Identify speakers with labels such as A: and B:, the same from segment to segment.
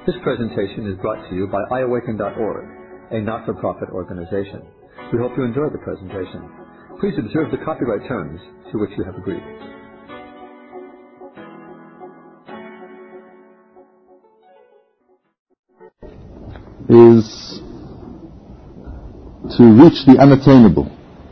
A: This presentation is brought to you by iAwaken.org, a not-for-profit organization. We hope you enjoy the presentation. Please observe the copyright terms to which you have agreed.
B: Is to reach the unattainable.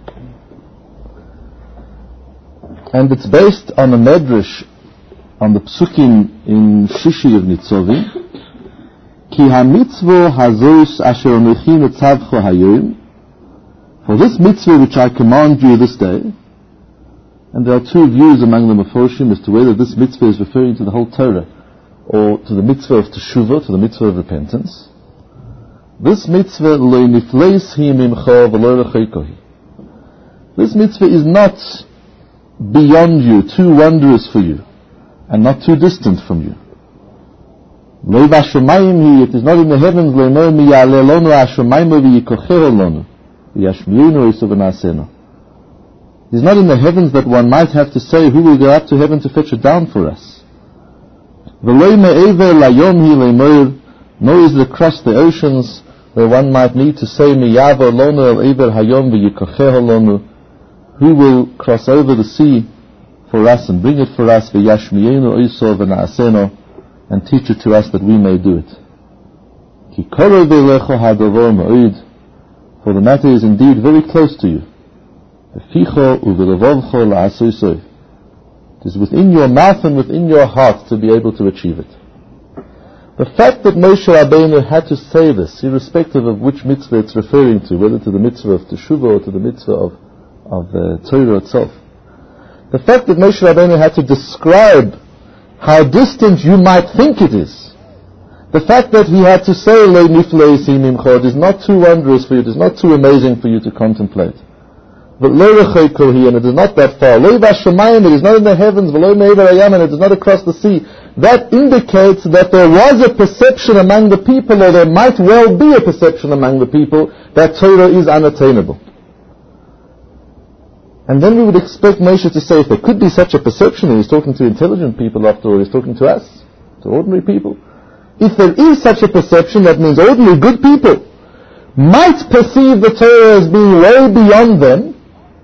B: And it's based on a medrash, on the psukim in Shishi of Nitzovim. Ki ha-mitzvah hazos asher anochi netzavcho hayom. For this mitzvah which I command you this day, and there are two views among the Meforshim as to whether this mitzvah is referring to the whole Torah or to the mitzvah of teshuvah, to the mitzvah of repentance. This mitzvah lo nifleis hi mimcha v'lo rechokohi. This mitzvah is not beyond you, too wondrous for you, and not too distant from you. Lo v'ashamayim hi, it is not in the heavens, lo no mi ya'aleh lonu ashamayim v'yikochero lonu v'yashmiyunu iso v'naseno. It is not in the heavens that one might have to say, who will go up to heaven to fetch it down for us. V'lo me'ever layom hi le'moir, nor is it across the oceans where one might need to say, miyavo lonu el ever hayom v'yikochero lonu, who will cross over the sea for us and bring it for us, v'yashmiyenu iso v'naseno, and teach it to us that we may do it. Ki korov elecho hadavor ma'od, for the matter is indeed very close to you. V'ficho u'v'levovcho la'asosoi. It is within your mouth and within your heart to be able to achieve it. The fact that Moshe Rabbeinu had to say this, irrespective of which mitzvah it's referring to, whether to the mitzvah of teshuvah or to the mitzvah of the Torah itself, the fact that Moshe Rabbeinu had to describe how distant you might think it is, the fact that he had to say lo nifleis hi mimcha, it is not too wondrous for you, it is not too amazing for you to contemplate, but lo rechokohi, and it is not that far, lo v'ashamayim, it is not in the heavens, v'lo me'ever hayam, and it is not across the sea. That indicates that there was a perception among the people, or there might well be a perception among the people, that Torah is unattainable. And then we would expect Moshe to say, if there could be such a perception, and he's talking to intelligent people after all, he's talking to us, to ordinary people. If there is such a perception, that means ordinary good people might perceive the Torah as being way beyond them,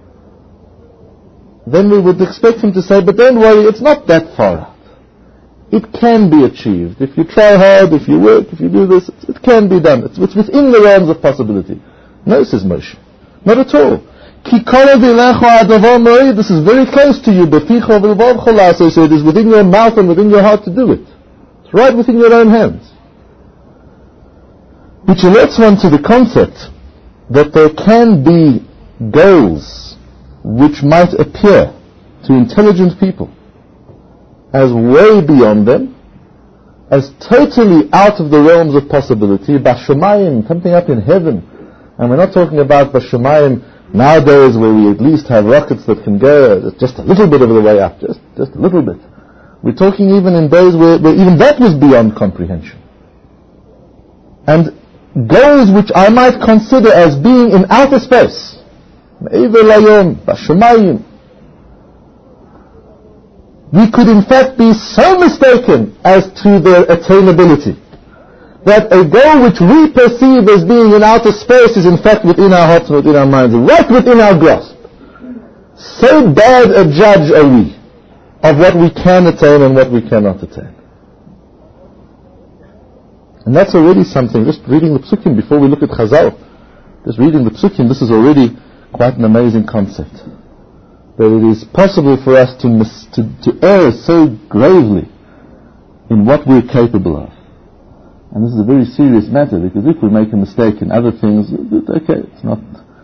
B: then we would expect him to say, but don't worry, it's not that far out. It can be achieved. If you try hard, if you work, if you do this, it can be done. It's within the realms of possibility. No, says Moshe. Not at all. This is very close to you. So it is within your mouth and within your heart to do it. It's right within your own hands. Which alerts one to the concept that there can be goals which might appear to intelligent people as way beyond them, as totally out of the realms of possibility, Bashamayim, something up in heaven. And we're not talking about Bashamayim nowadays where we at least have rockets that can go just a little bit of the way up, just a little bit. We're talking even in days where even that was beyond comprehension. And goals which I might consider as being in outer space, Me'ever layom, Bashamayim, we could in fact be so mistaken as to their attainability that a goal which we perceive as being in outer space is in fact within our hearts and within our minds, right within our grasp. So bad a judge are we of what we can attain and what we cannot attain. And that's already something. Just reading the psukim before we look at Chazal, just reading the psukim, this is already quite an amazing concept. That it is possible for us to err so gravely in what we're capable of. And this is a very serious matter, because if we make a mistake in other things, okay, it's not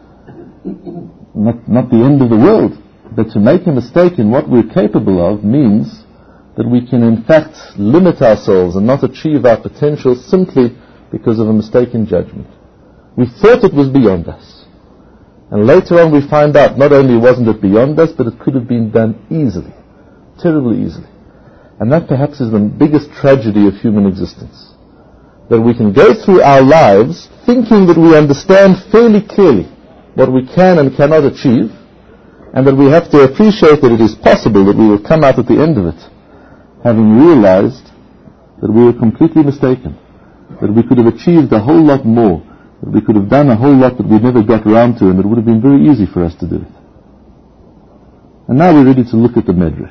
B: the end of the world. But to make a mistake in what we're capable of means that we can in fact limit ourselves and not achieve our potential simply because of a mistaken judgment. We thought it was beyond us. And later on we find out not only wasn't it beyond us, but it could have been done easily, terribly easily. And that perhaps is the biggest tragedy of human existence. That we can go through our lives thinking that we understand fairly clearly what we can and cannot achieve, and that we have to appreciate that it is possible that we will come out at the end of it having realized that we were completely mistaken. that we could have achieved a whole lot more, that we could have done a whole lot that we never got around to, and it would have been very easy for us to do it. And now we're ready to look at the Medrash.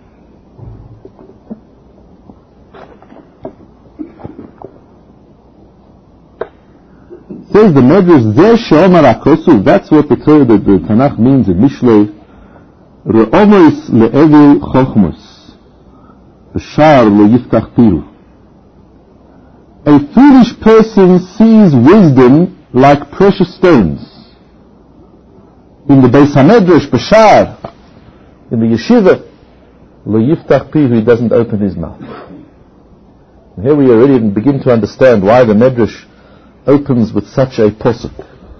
B: Says the Medrash, Zeh she'omar HaKosuf, that's what the Tanakh means in Mishlei, Re'omois le'evil chochmos, B'shar lo yiftach piru. A foolish person sees wisdom like precious stones. In the Beis HaMedrash, B'shar, in the yeshiva, lo yiftach piru, he doesn't open his mouth. And here we already begin to understand why the Medrash opens with such a posuk.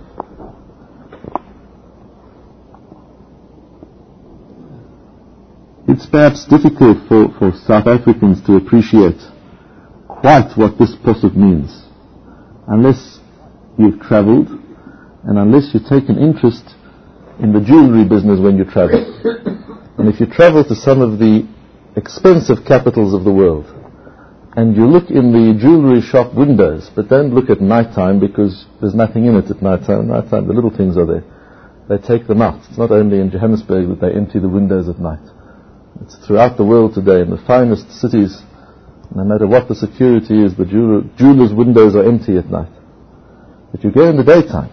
B: It's perhaps difficult for South Africans to appreciate quite what this posuk means, unless you've travelled and unless you take an interest in the jewellery business when you travel. And if you travel to some of the expensive capitals of the world, and you look in the jewellery shop windows, but don't look at night time because there's nothing in it at night time. Night time, the little things are there. They take them out. It's not only in Johannesburg that they empty the windows at night. It's throughout the world today, in the finest cities. No matter what the security is, the jewelers' windows are empty at night. But you go in the daytime.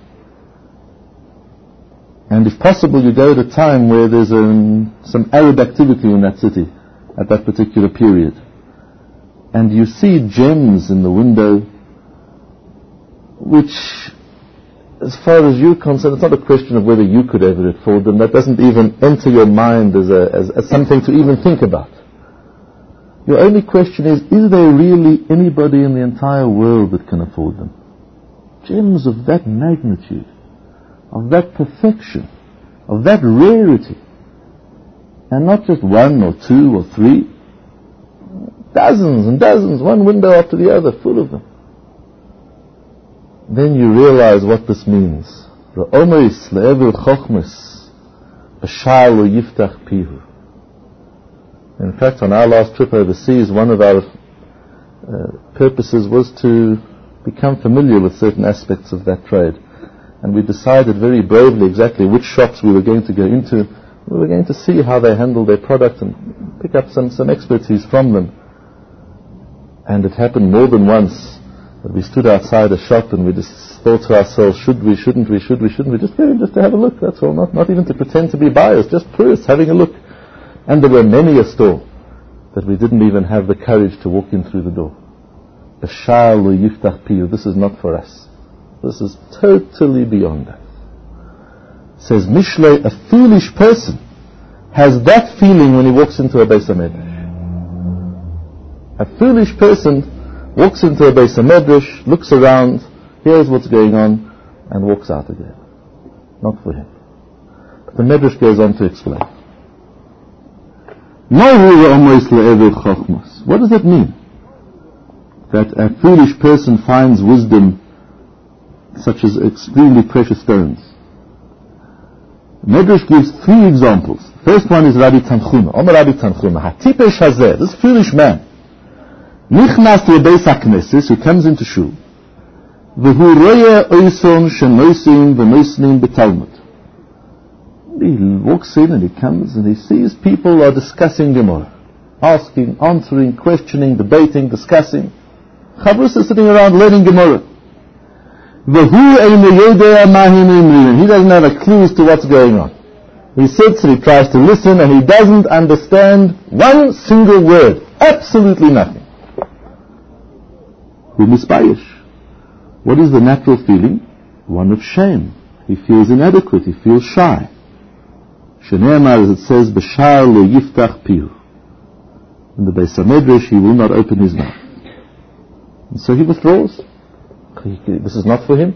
B: And if possible, you go at a time where there's some Arab activity in that city at that particular period. And you see gems in the window, which, as far as you're concerned, it's not a question of whether you could ever afford them. That doesn't even enter your mind as something to even think about. Your only question is there really anybody in the entire world that can afford them? Gems of that magnitude, of that perfection, of that rarity. And not just one or two or three. Dozens and dozens, one window after the other, full of them. Then you realize what this means. Re'omois le'evil chochmos, b'shar lo yiftach pihu. In fact, on our last trip overseas, one of our purposes was to become familiar with certain aspects of that trade. And we decided very bravely exactly which shops we were going to go into. We were going to see how they handle their product and pick up some expertise from them. And it happened more than once that we stood outside a shop and we just thought to ourselves, should we, shouldn't we, just to have a look, that's all, not even to pretend to be buyers, just tourists having a look. And there were many a store that we didn't even have the courage to walk in through the door. B'shar lo yiftach pihu, this is not for us. This is totally beyond us. Says Mishlei, a foolish person has that feeling when he walks into a Beis HaMedrash. A foolish person walks into a Beis HaMedrash, looks around, hears what's going on, and walks out again. Not for him. But the Medrash goes on to explain. What does that mean? That a foolish person finds wisdom such as extremely precious stones. Medrash gives three examples. First one is Rabbi Tanchuma. Omer Rabbi Tanchuma, Hatipesh Hazeh, this foolish man, Nichnas lebeis hakneses, who comes into shul, v'hu roya oison shenoisim v'noisnim b'talmud. He walks in and he comes and he sees people are discussing Gemara, asking, answering, questioning, debating, discussing. Chavrus is sitting around learning Gemara. V'hu eino yodea mahin imrin. He doesn't have a clue as to what's going on. He sits and he tries to listen and he doesn't understand one single word. Absolutely nothing. Hu misbayish. What is the natural feeling? One of shame. He feels inadequate. He feels shy. Shene'emar, as it says, b'shar lo yiftach pihu. In the Beis HaMedrash, he will not open his mouth. And so he withdraws. This is not for him.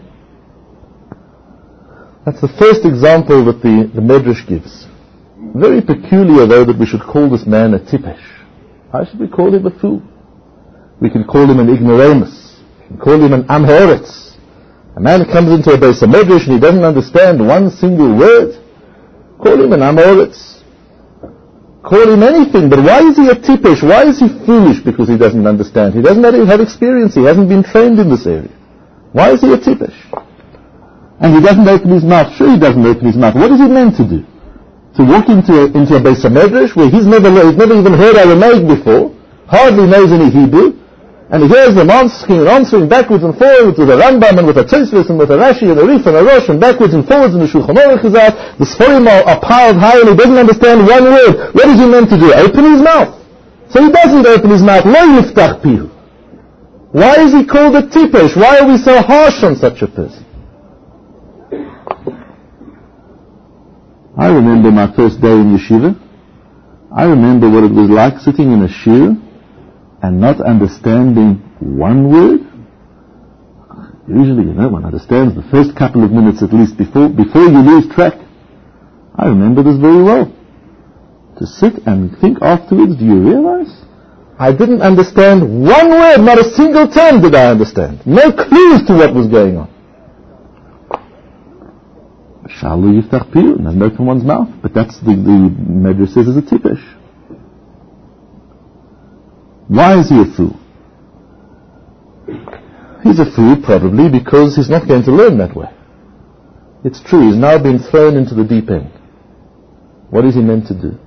B: That's the first example that the Medrash gives. Very peculiar, though, that we should call this man a tipesh. Why should we call him a fool? We can call him an ignoramus. We can call him an am haaretz. A man comes into a Beis HaMedrash and he doesn't understand one single word. Call him an am haaretz. Call him anything, but why is he a tipesh? Why is he foolish? Because he doesn't understand. He doesn't have experience. He hasn't been trained in this area. Why is he a tipesh? And he doesn't open his mouth. Sure, he doesn't open his mouth. What is he meant to do? To walk into a Beis HaMedrash where he's never even heard Aramaic before, hardly knows any Hebrew, and he hears them answering backwards and forwards with a Rambam and with a Tosfos and with a Rashi and a Rif and a Rosh and backwards and forwards, and the Shulchan Aruch is out. The Sforim are piled high and he doesn't understand one word. What is he meant to do? Open his mouth. So he doesn't open his mouth. Lo yiftach pihu. Why is he called a tipesh? Why are we so harsh on such a person? I remember my first day in yeshiva. I remember what it was like sitting in a shiur and not understanding one word. Usually, one understands the first couple of minutes at least before you lose track. I remember this very well. To sit and think afterwards, do you realize? I didn't understand one word, not a single term did I understand. No clues to what was going on. Shalu yiftach pihu, doesn't open one's mouth. But that's the Medrash says is a tipesh. Why is he a fool? He's a fool probably because he's not going to learn that way. It's true, he's now been thrown into the deep end. What is he meant to do?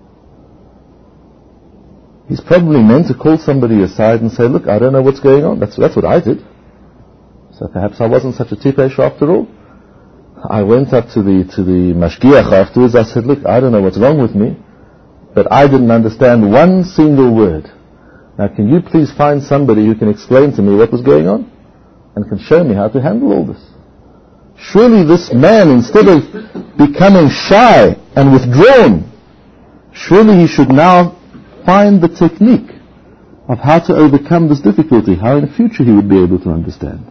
B: He's probably meant to call somebody aside and say, look, I don't know what's going on. That's what I did. So perhaps I wasn't such a tipesh after all. I went up to the mashgiach afterwards. I said, look, I don't know what's wrong with me, but I didn't understand one single word. Now can you please find somebody who can explain to me what was going on and can show me how to handle all this? Surely this man, instead of becoming shy and withdrawn, surely he should now find the technique of how to overcome this difficulty, how in the future he would be able to understand.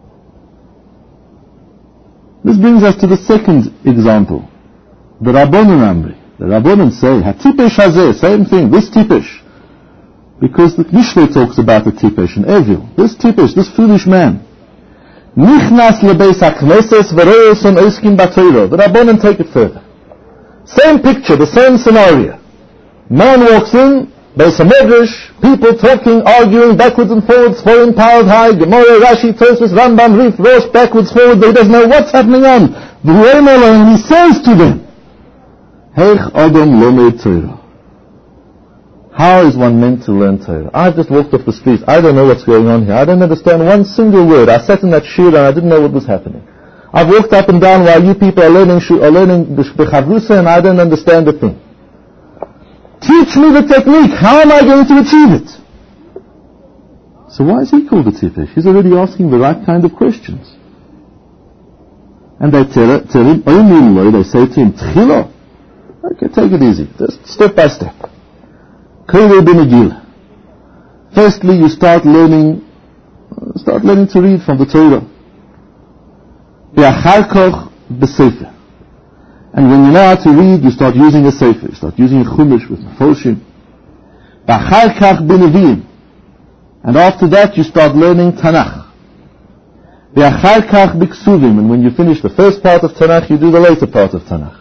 B: This brings us to the second example, the Rabbanon Amri. The Rabbanon say, HaTipesh hazeh, same thing, this tipesh. Because the Mishnah talks about the tipesh and evil. This tipesh, this foolish man. Nichnas lebeis hakneses v'royoson oiskim b'Torah. The Rabbanon take it further. Same picture, the same scenario. Man walks in, Beis HaMedrash, people talking, arguing, backwards and forwards, falling piled high, Gemara, Rashi, Tosfos, Rambam, Rif, Rosh, backwards, forwards, he doesn't know what's happening on. And he says to them, Heich Adam Lomed Torah. How is one meant to learn Torah? I've just walked off the streets, I don't know what's going on here, I don't understand one single word. I sat in that shiur and I didn't know what was happening. I've walked up and down while you people are learning the Chavrusa and I don't understand a thing. Teach me the technique. How am I going to achieve it? So why is he called a tipesh? He's already asking the right kind of questions. And they tell him, they say to him, Tchila. Okay, take it easy. Just step by step. Firstly, you start learning to read from the Torah. And when you know how to read, you start using a sefer, you start using a chumash with mefoshim. And after that, you start learning Tanakh. And when you finish the first part of Tanakh, you do the later part of Tanakh.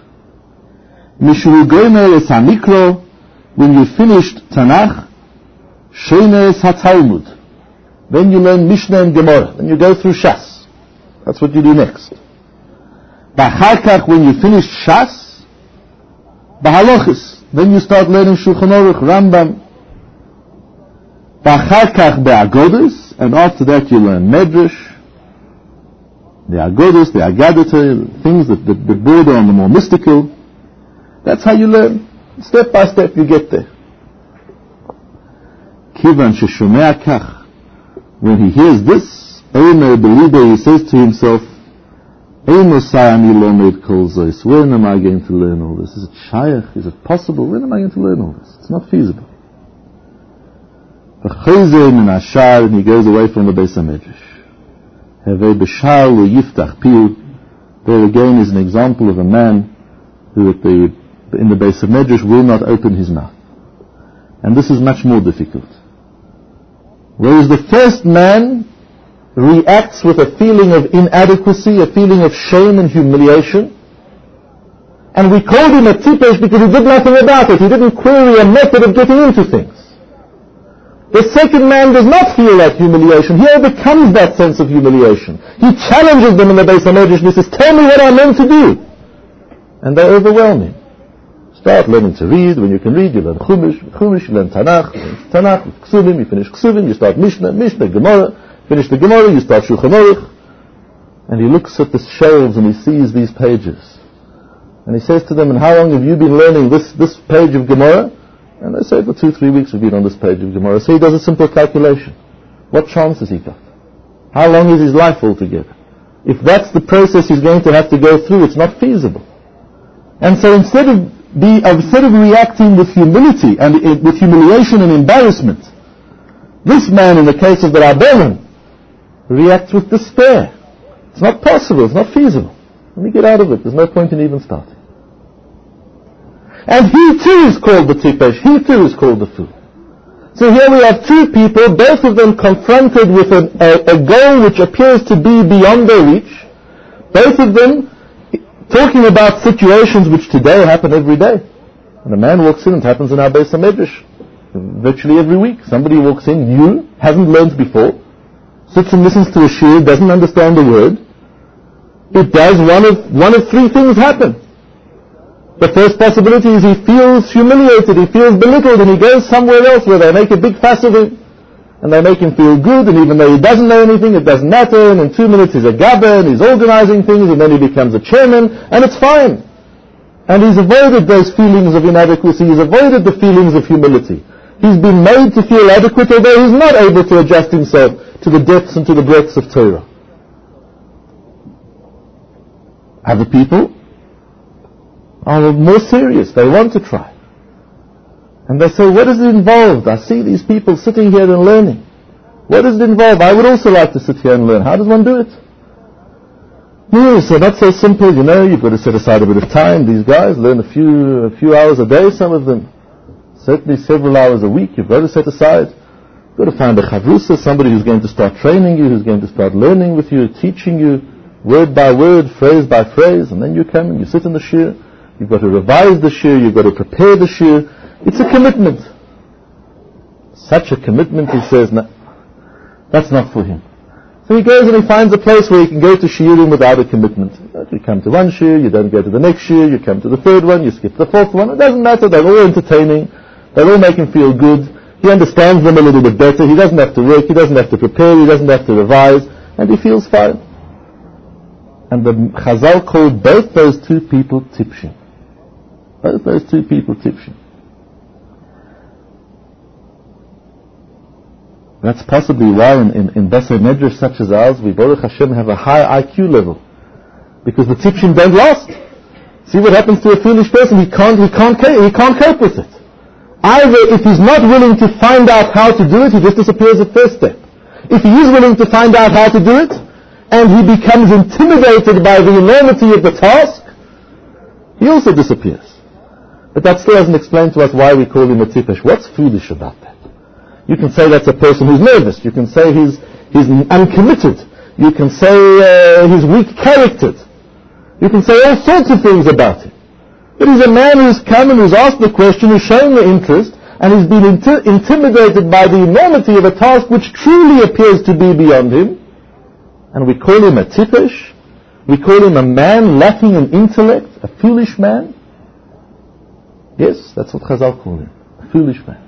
B: When you finished Tanakh, then you learn Mishnah and Gemara. Then you go through Shas. That's what you do next. When you finish Shas, then you start learning Shulchan Aruch, Rambam. And after that you learn Medrash, the Agodos, the Agadah, things that border on the more mystical. That's how you learn. Step by step you get there. Kivan sheshomea kach. When he hears this, he says to himself, when am I going to learn all this? Is it shaykh? Is it possible? When am I going to learn all this? It's not feasible. And he goes away from the Beis HaMedrash. There again is an example of a man who in the Beis HaMedrash will not open his mouth. And this is much more difficult. Whereas the first man reacts with a feeling of inadequacy, a feeling of shame and humiliation. And we called him a tipesh because he did nothing about it. He didn't query a method of getting into things. The second man does not feel that humiliation. He overcomes that sense of humiliation. He challenges them in the Beis HaMedrash and he says, tell me what I'm meant to do. And they overwhelm him. Start learning to read. When you can read, you learn Chumash, you learn Tanakh, Ksuvim, you finish Ksuvim, you start Mishnah, Gemara, finish the Gemara, you start Shulchan Aruch. And he looks at the shelves and he sees these pages. And he says to them, and how long have you been learning this page of Gemara? And they say, for 2-3 weeks we've been on this page of Gemara. So he does a simple calculation. What chance has he got? How long is his life altogether? If that's the process he's going to have to go through, it's not feasible. And so instead of reacting with humility and with humiliation and embarrassment, this man, in the case of the Rabbanan, reacts with despair. It's not possible, it's not feasible. Let me get out of it, there's no point in even starting. And he too is called the tipesh, he too is called the fool. So here we have two people, both of them confronted with a goal which appears to be beyond their reach, both of them talking about situations which today happen every day. When a man walks in, it happens in our Beis HaMedrash virtually every week. Somebody walks in, new, hasn't learned before, sits and listens to a shiur, doesn't understand a word. It does one of three things happen. The first possibility is he feels humiliated, he feels belittled, and he goes somewhere else where they make a big fuss of him, and they make him feel good, and even though he doesn't know anything, it doesn't matter, and in 2 minutes he's a gabber, and he's organizing things, and then he becomes a chairman, and it's fine. And he's avoided those feelings of inadequacy, he's avoided the feelings of humility. He's been made to feel adequate, although he's not able to adjust himself to the depths and to the breadths of Torah. Other people are more serious, they want to try. And they say, what is it involved? I see these people sitting here and learning. What is it involved? I would also like to sit here and learn. How does one do it? No, so not so simple, you've got to set aside a bit of time. These guys learn a few hours a day, some of them. Certainly several hours a week you've got to set aside. You've got to find a chavrusa, somebody who's going to start training you, who's going to start learning with you, teaching you, word by word, phrase by phrase, and then you come and you sit in the shiur. You've got to revise the shiur, you've got to prepare the shiur. It's a commitment. Such a commitment, he says, no, that's not for him. So he goes and he finds a place where he can go to shiurim without a commitment. You come to one shiur, you don't go to the next shiur, you come to the third one, you skip the fourth one. It doesn't matter, they're all entertaining, they all make him feel good. He understands them a little bit better, he doesn't have to work, he doesn't have to prepare, he doesn't have to revise, and he feels fine. And the Chazal called both those two people tipshim. Both those two people tipshim. That's possibly why in Beis HaMedrash such as ours, we Baruch Hashem have a high IQ level. Because the tipshim don't last. See what happens to a foolish person? He can't cope with it. Either if he's not willing to find out how to do it, he just disappears at first step. If he is willing to find out how to do it, and he becomes intimidated by the enormity of the task, he also disappears. But that still doesn't explain to us why we call him a tipesh. What's foolish about that? You can say that's a person who's nervous. You can say he's uncommitted. You can say he's weak-charactered. You can say all sorts of things about him. But he's a man who's come and who's asked the question, who's shown the interest, and he's been intimidated by the enormity of a task which truly appears to be beyond him. And we call him a tipesh. We call him a man lacking in intellect, a foolish man. Yes, that's what Chazal call him, a foolish man.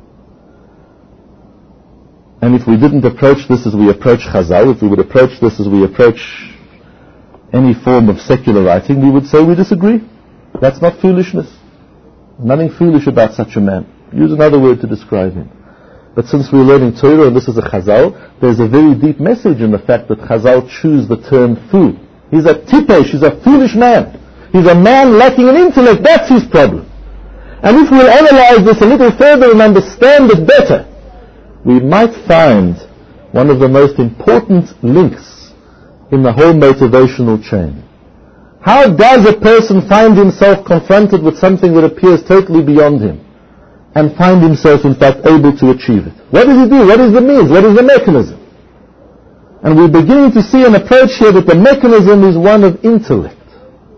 B: And if we didn't approach this as we approach Chazal, if we would approach this as we approach any form of secular writing, we would say we disagree. That's not foolishness. There's nothing foolish about such a man. Use another word to describe him. But since we're learning Torah and this is a Chazal, there's a very deep message in the fact that Chazal choose the term fool. He's a tipesh, he's a foolish man. He's a man lacking in intellect, that's his problem. And if we'll analyze this a little further and understand it better, we might find one of the most important links in the whole motivational chain. How does a person find himself confronted with something that appears totally beyond him and find himself in fact able to achieve it? What does he do? What is the means? What is the mechanism? And we're beginning to see an approach here that the mechanism is one of intellect.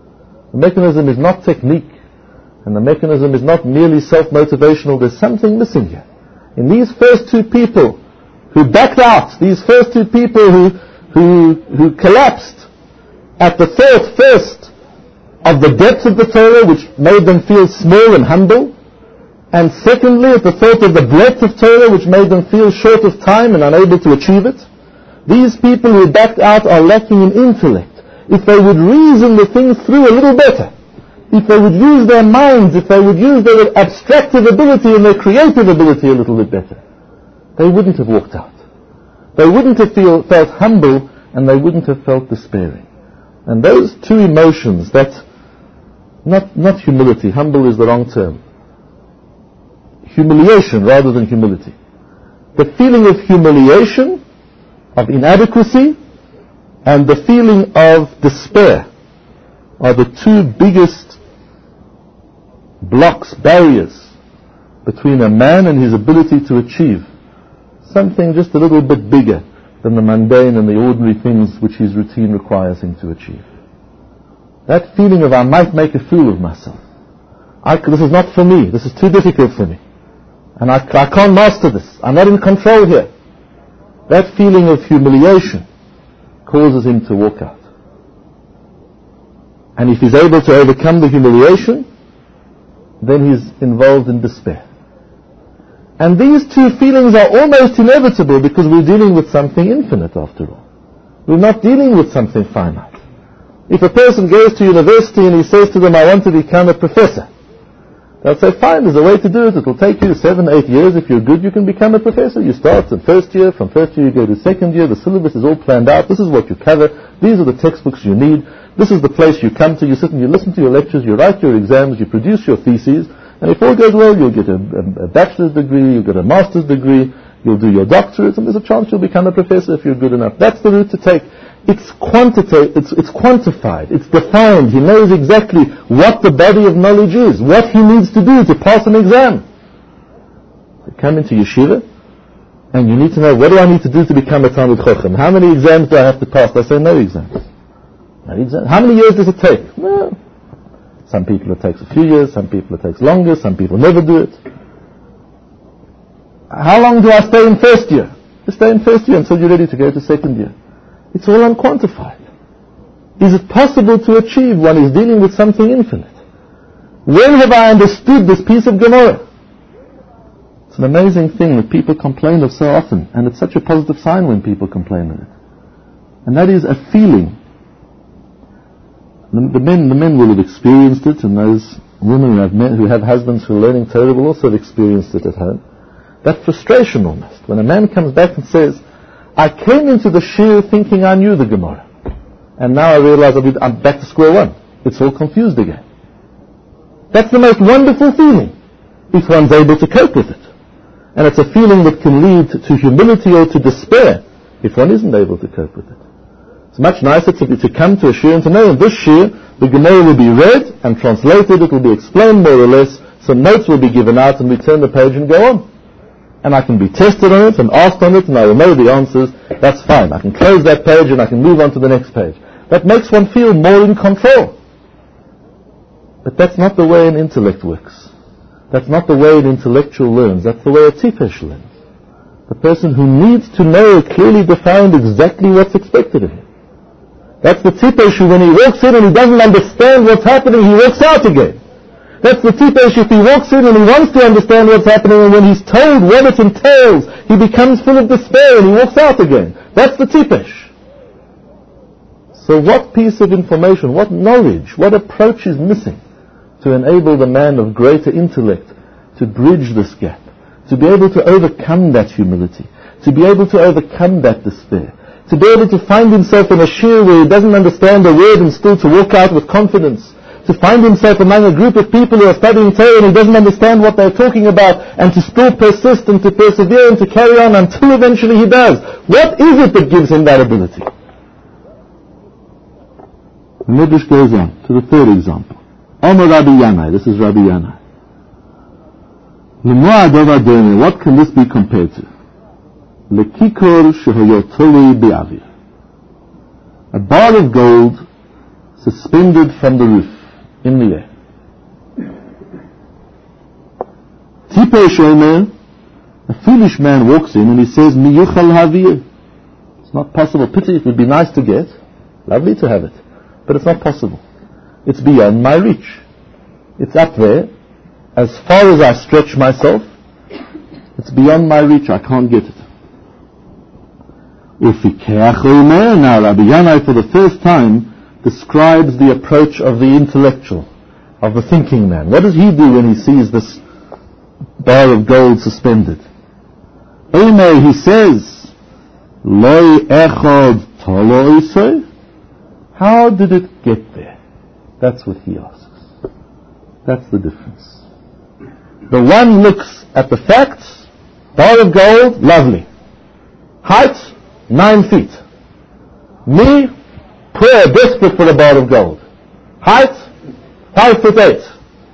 B: The mechanism is not technique, and the mechanism is not merely self-motivational. There's something missing here. In these first two people who backed out, these first two people who collapsed at the thought first of the depth of the Torah, which made them feel small and humble, and secondly at the thought of the breadth of Torah, which made them feel short of time and unable to achieve it. These people who backed out are lacking in intellect. If they would reason the thing through a little better, if they would use their minds, if they would use their abstractive ability and their creative ability a little bit better, they wouldn't have walked out. They wouldn't have felt humble, and they wouldn't have felt despairing. And those two emotions, that not humility, humble is the wrong term, humiliation rather than humility. The feeling of humiliation, of inadequacy, and the feeling of despair are the two biggest blocks, barriers between a man and his ability to achieve something just a little bit bigger than the mundane and the ordinary things which his routine requires him to achieve. That feeling of I might make a fool of myself. This is not for me. This is too difficult for me. And I can't master this. I'm not in control here. That feeling of humiliation causes him to walk out. And if he's able to overcome the humiliation, then he's involved in despair. And these two feelings are almost inevitable because we're dealing with something infinite after all. We're not dealing with something finite. If a person goes to university and he says to them, I want to become a professor, they'll say, fine, there's a way to do it. It'll take you 7-8 years. If you're good, you can become a professor. You start in first year. From first year, you go to second year. The syllabus is all planned out. This is what you cover. These are the textbooks you need. This is the place you come to. You sit and you listen to your lectures. You write your exams. You produce your theses. And if all goes well, you'll get a bachelor's degree. You'll get a master's degree. You'll do your doctorate. And there's a chance you'll become a professor if you're good enough. That's the route to take. It's quantified, it's defined. He knows exactly what the body of knowledge is, what he needs to do to pass an exam. You come into yeshiva, and you need to know, what do I need to do to become a Talmid Chacham? How many exams do I have to pass? I say, no exams. No exams. How many years does it take? Well, some people it takes a few years, some people it takes longer, some people never do it. How long do I stay in first year? You stay in first year until you're ready to go to second year. It's all unquantified. Is it possible to achieve? One is dealing with something infinite. When have I understood this piece of Gemara? It's an amazing thing that people complain of so often, and it's such a positive sign when people complain of it. And that is a feeling. The men will have experienced it, and those women who have husbands who are learning Torah will also have experienced it at home. That frustration almost. When a man comes back and says, I came into the shir thinking I knew the Gemara, and now I realize I'm back to square one. It's all confused again. That's the most wonderful feeling, if one's able to cope with it. And it's a feeling that can lead to humility or to despair, if one isn't able to cope with it. It's much nicer to come to a shir and to know in this shir, the Gemara will be read and translated, it will be explained more or less, some notes will be given out, and we turn the page and go on. And I can be tested on it and asked on it, and I will know the answers. That's fine. I can close that page and I can move on to the next page. That makes one feel more in control. But that's not the way an intellect works. That's not the way an intellectual learns. That's the way a tipesh learns. The person who needs to know clearly defined exactly what's expected of him. That's the tipesh who, when he walks in and he doesn't understand what's happening, he walks out again. That's the tipesh if he walks in and he wants to understand what's happening, and when he's told what it entails, he becomes full of despair and he walks out again. That's the tipesh. So what piece of information, what knowledge, what approach is missing to enable the man of greater intellect to bridge this gap, to be able to overcome that humility, to be able to overcome that despair, to be able to find himself in a shir where he doesn't understand a word and still to walk out with confidence, to find himself among a group of people who are studying Torah and he doesn't understand what they're talking about, and to still persist and to persevere and to carry on until eventually he does. What is it that gives him that ability? The Midrash goes on to the third example. Omer Rabbi Yanai, this is Rabbi Yanai. What can this be compared to? Lekikor shehayotoli be'avir. A bar of gold suspended from the roof. in the air. Tipesh Omer, a foolish man walks in and he says, Mi yuchal havir. It's not possible. Pity, it would be nice to get. Lovely to have it. But it's not possible. It's beyond my reach. It's up there. As far as I stretch myself, it's beyond my reach. I can't get it. Ufikeach Omer, now Rabbi Yanai for the first time describes the approach of the intellectual, of the thinking man. What does he do when he sees this bar of gold suspended? Omer, he says, Loi echad tolo isoi. How did it get there? That's what he asks. That's the difference. The one looks at the facts. Bar of gold, lovely. Height, 9 feet. Me, poor, desperate for a bar of gold. Height, 5'8".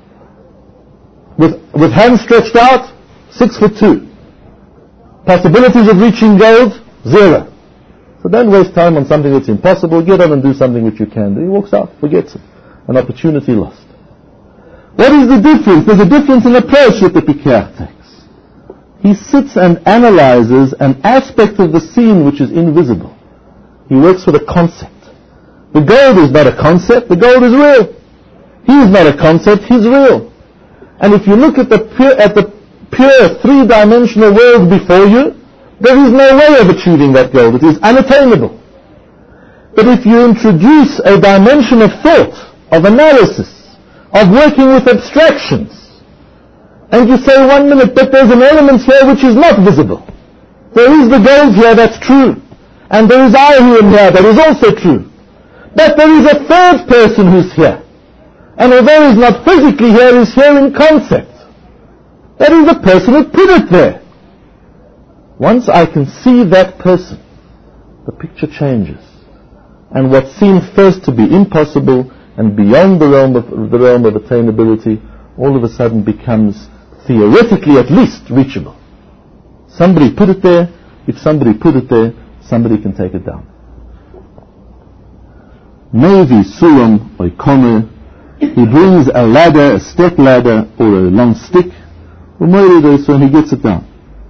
B: With hands stretched out, 6'2". Possibilities of reaching gold, 0. So don't waste time on something that's impossible. Get on and do something which you can do. He walks out, forgets it. An opportunity lost. What is the difference? There's a difference in approach that the Pikeach takes. He sits and analyzes an aspect of the scene which is invisible. He works with a concept. The gold is not a concept, the gold is real. He is not a concept, he's real. And if you look at the pure three-dimensional world before you, there is no way of achieving that gold. It is unattainable. But if you introduce a dimension of thought, of analysis, of working with abstractions, and you say 1 minute, but there's an element here which is not visible. There is the gold here, that's true. And there is I who am here, that is also true. But there is a third person who's here. And although he's not physically here, he's here in concept. That is the person who put it there. Once I can see that person, the picture changes. And what seemed first to be impossible and beyond the realm of attainability, all of a sudden becomes, theoretically at least, reachable. Somebody put it there. If somebody put it there, somebody can take it down. Maybe sulam oikome. He brings a ladder, a step ladder, or a long stick, and he gets it down.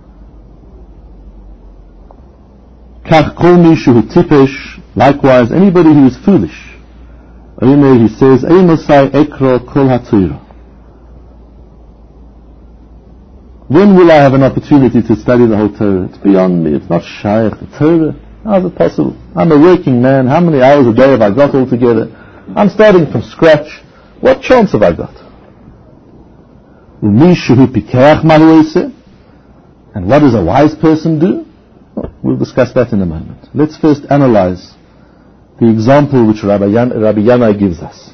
B: Kach kol mishu tipesh. Likewise, anybody who is foolish. He says, Einosai ekro kol haTorah. When will I have an opportunity to study the whole Torah? It's beyond me. It's not shaykh. The Torah. How is it possible? I'm a working man. How many hours a day have I got altogether? I'm starting from scratch. What chance have I got? And what does a wise person do? Well, we'll discuss that in a moment. Let's first analyze the example which Rabbi Yanai gives us.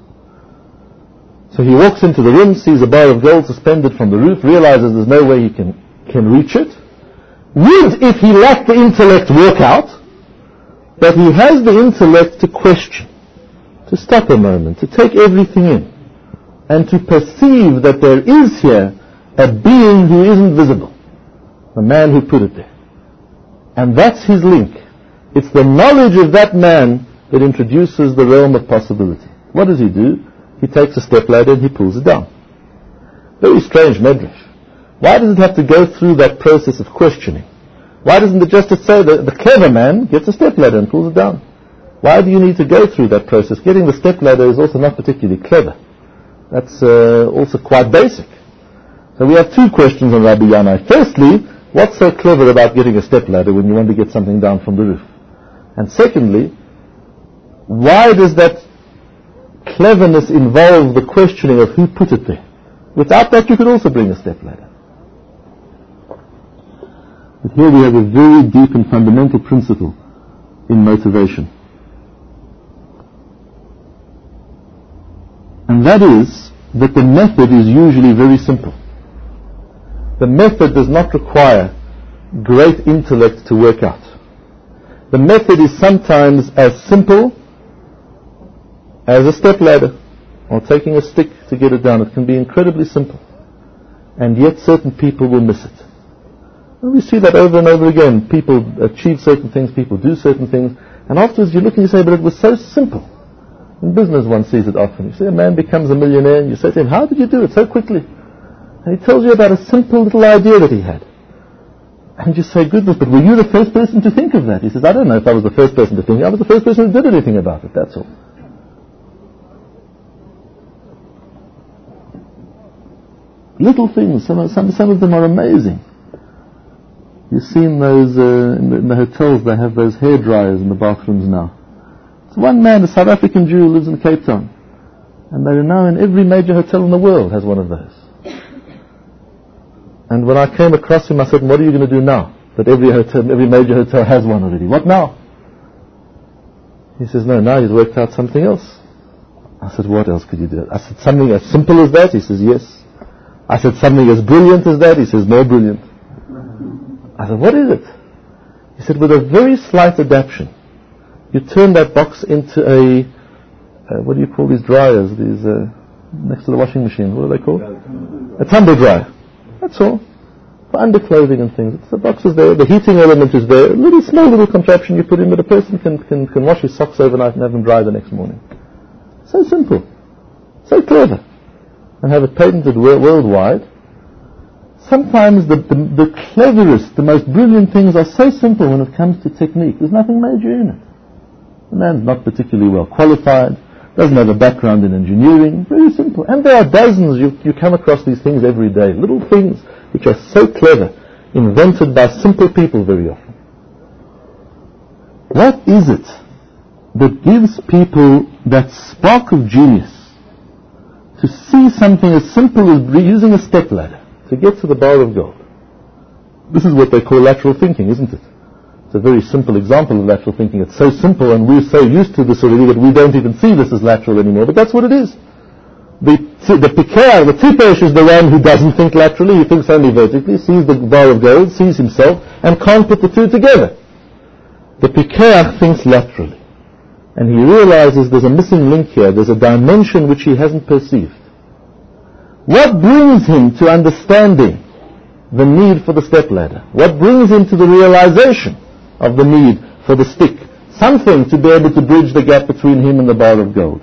B: So he walks into the room, sees a bar of gold suspended from the roof, realizes there's no way he can reach it. Would, if he lacked the intellect, work out, but he has the intellect to question, to stop a moment, to take everything in, and to perceive that there is here a being who isn't visible, the man who put it there. And that's his link. It's the knowledge of that man that introduces the realm of possibility. What does he do? He takes a stepladder and he pulls it down. Very strange medrash. Why does it have to go through that process of questioning? Why doesn't it just say that the clever man gets a stepladder and pulls it down? Why do you need to go through that process? Getting the stepladder is also not particularly clever. That's also quite basic. So we have two questions on Rabbi Yanai. Firstly, what's so clever about getting a stepladder when you want to get something down from the roof? And secondly, why does that cleverness involve the questioning of who put it there? Without that, you could also bring a stepladder. But here we have a very deep and fundamental principle in motivation. And that is that the method is usually very simple. The method does not require great intellect to work out. The method is sometimes as simple as a stepladder or taking a stick to get it down. It can be incredibly simple. And yet certain people will miss it. And we see that over and over again. People achieve certain things, people do certain things, and afterwards you look and you say, but it was so simple. In business one sees it often. You see a man becomes a millionaire and you say to him, how did you do it so quickly? And he tells you about a simple little idea that he had. And you say, goodness, but were you the first person to think of that? He says, I don't know if I was the first person to think. I was the first person who did anything about it, that's all. Little things, some of them are amazing. You've seen those, in the hotels, they have those hair dryers in the bathrooms now. It's one man, a South African Jew, lives in Cape Town. And they are now in every major hotel in the world has one of those. And when I came across him, I said, what are you going to do now? That every major hotel has one already. What now? He says, no, now he's worked out something else. I said, what else could you do? I said, something as simple as that? He says, yes. I said, something as brilliant as that? He says, more brilliant. I said, what is it? He said, with a very slight adaptation. You turn that box into a, what do you call these dryers? These, next to the washing machine. What are they called? A tumble dryer. That's all. For underclothing and things. The box is there, the heating element is there, a little small little contraption you put in, but a person can wash his socks overnight and have them dry the next morning. So simple. So clever. And have it patented worldwide. Sometimes the cleverest, the most brilliant things are so simple when it comes to technique. There's nothing major in it. The man's not particularly well qualified, doesn't have a background in engineering, very simple. And there are dozens, you come across these things every day, little things which are so clever, invented by simple people very often. What is it that gives people that spark of genius to see something as simple as using a step ladder to get to the bar of gold? This is what they call lateral thinking, isn't it? It's a very simple example of lateral thinking. It's so simple and we're so used to this already that we don't even see this as lateral anymore, but that's what it is. The Pikeach, the Tipesh is the one who doesn't think laterally, he thinks only vertically, sees the bar of gold, sees himself, and can't put the two together. The Pikeach thinks laterally. And he realizes there's a missing link here, there's a dimension which he hasn't perceived. What brings him to understanding the need for the stepladder? What brings him to the realization of the need for the stick? Something to be able to bridge the gap between him and the bar of gold.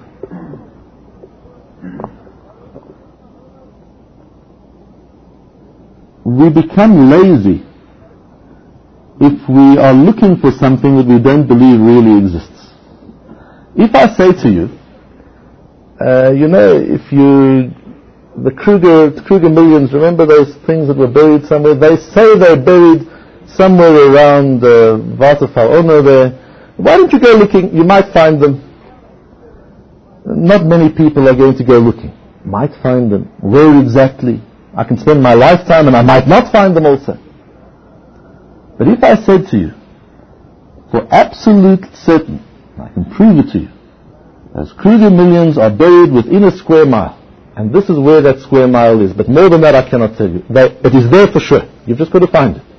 B: We become lazy if we are looking for something that we don't believe really exists. If I say to you, the Kruger millions, remember those things that were buried somewhere? They say they're buried somewhere around Waterfall. Oh no, why don't you go looking? You might find them. Not many people are going to go looking. Might find them. Where exactly? I can spend my lifetime and I might not find them also. But if I said to you, for absolute certain, I can prove it to you, those Kruger millions are buried within a square mile. And this is where that square mile is. But more than that I cannot tell you. It is there for sure. You've just got to find it.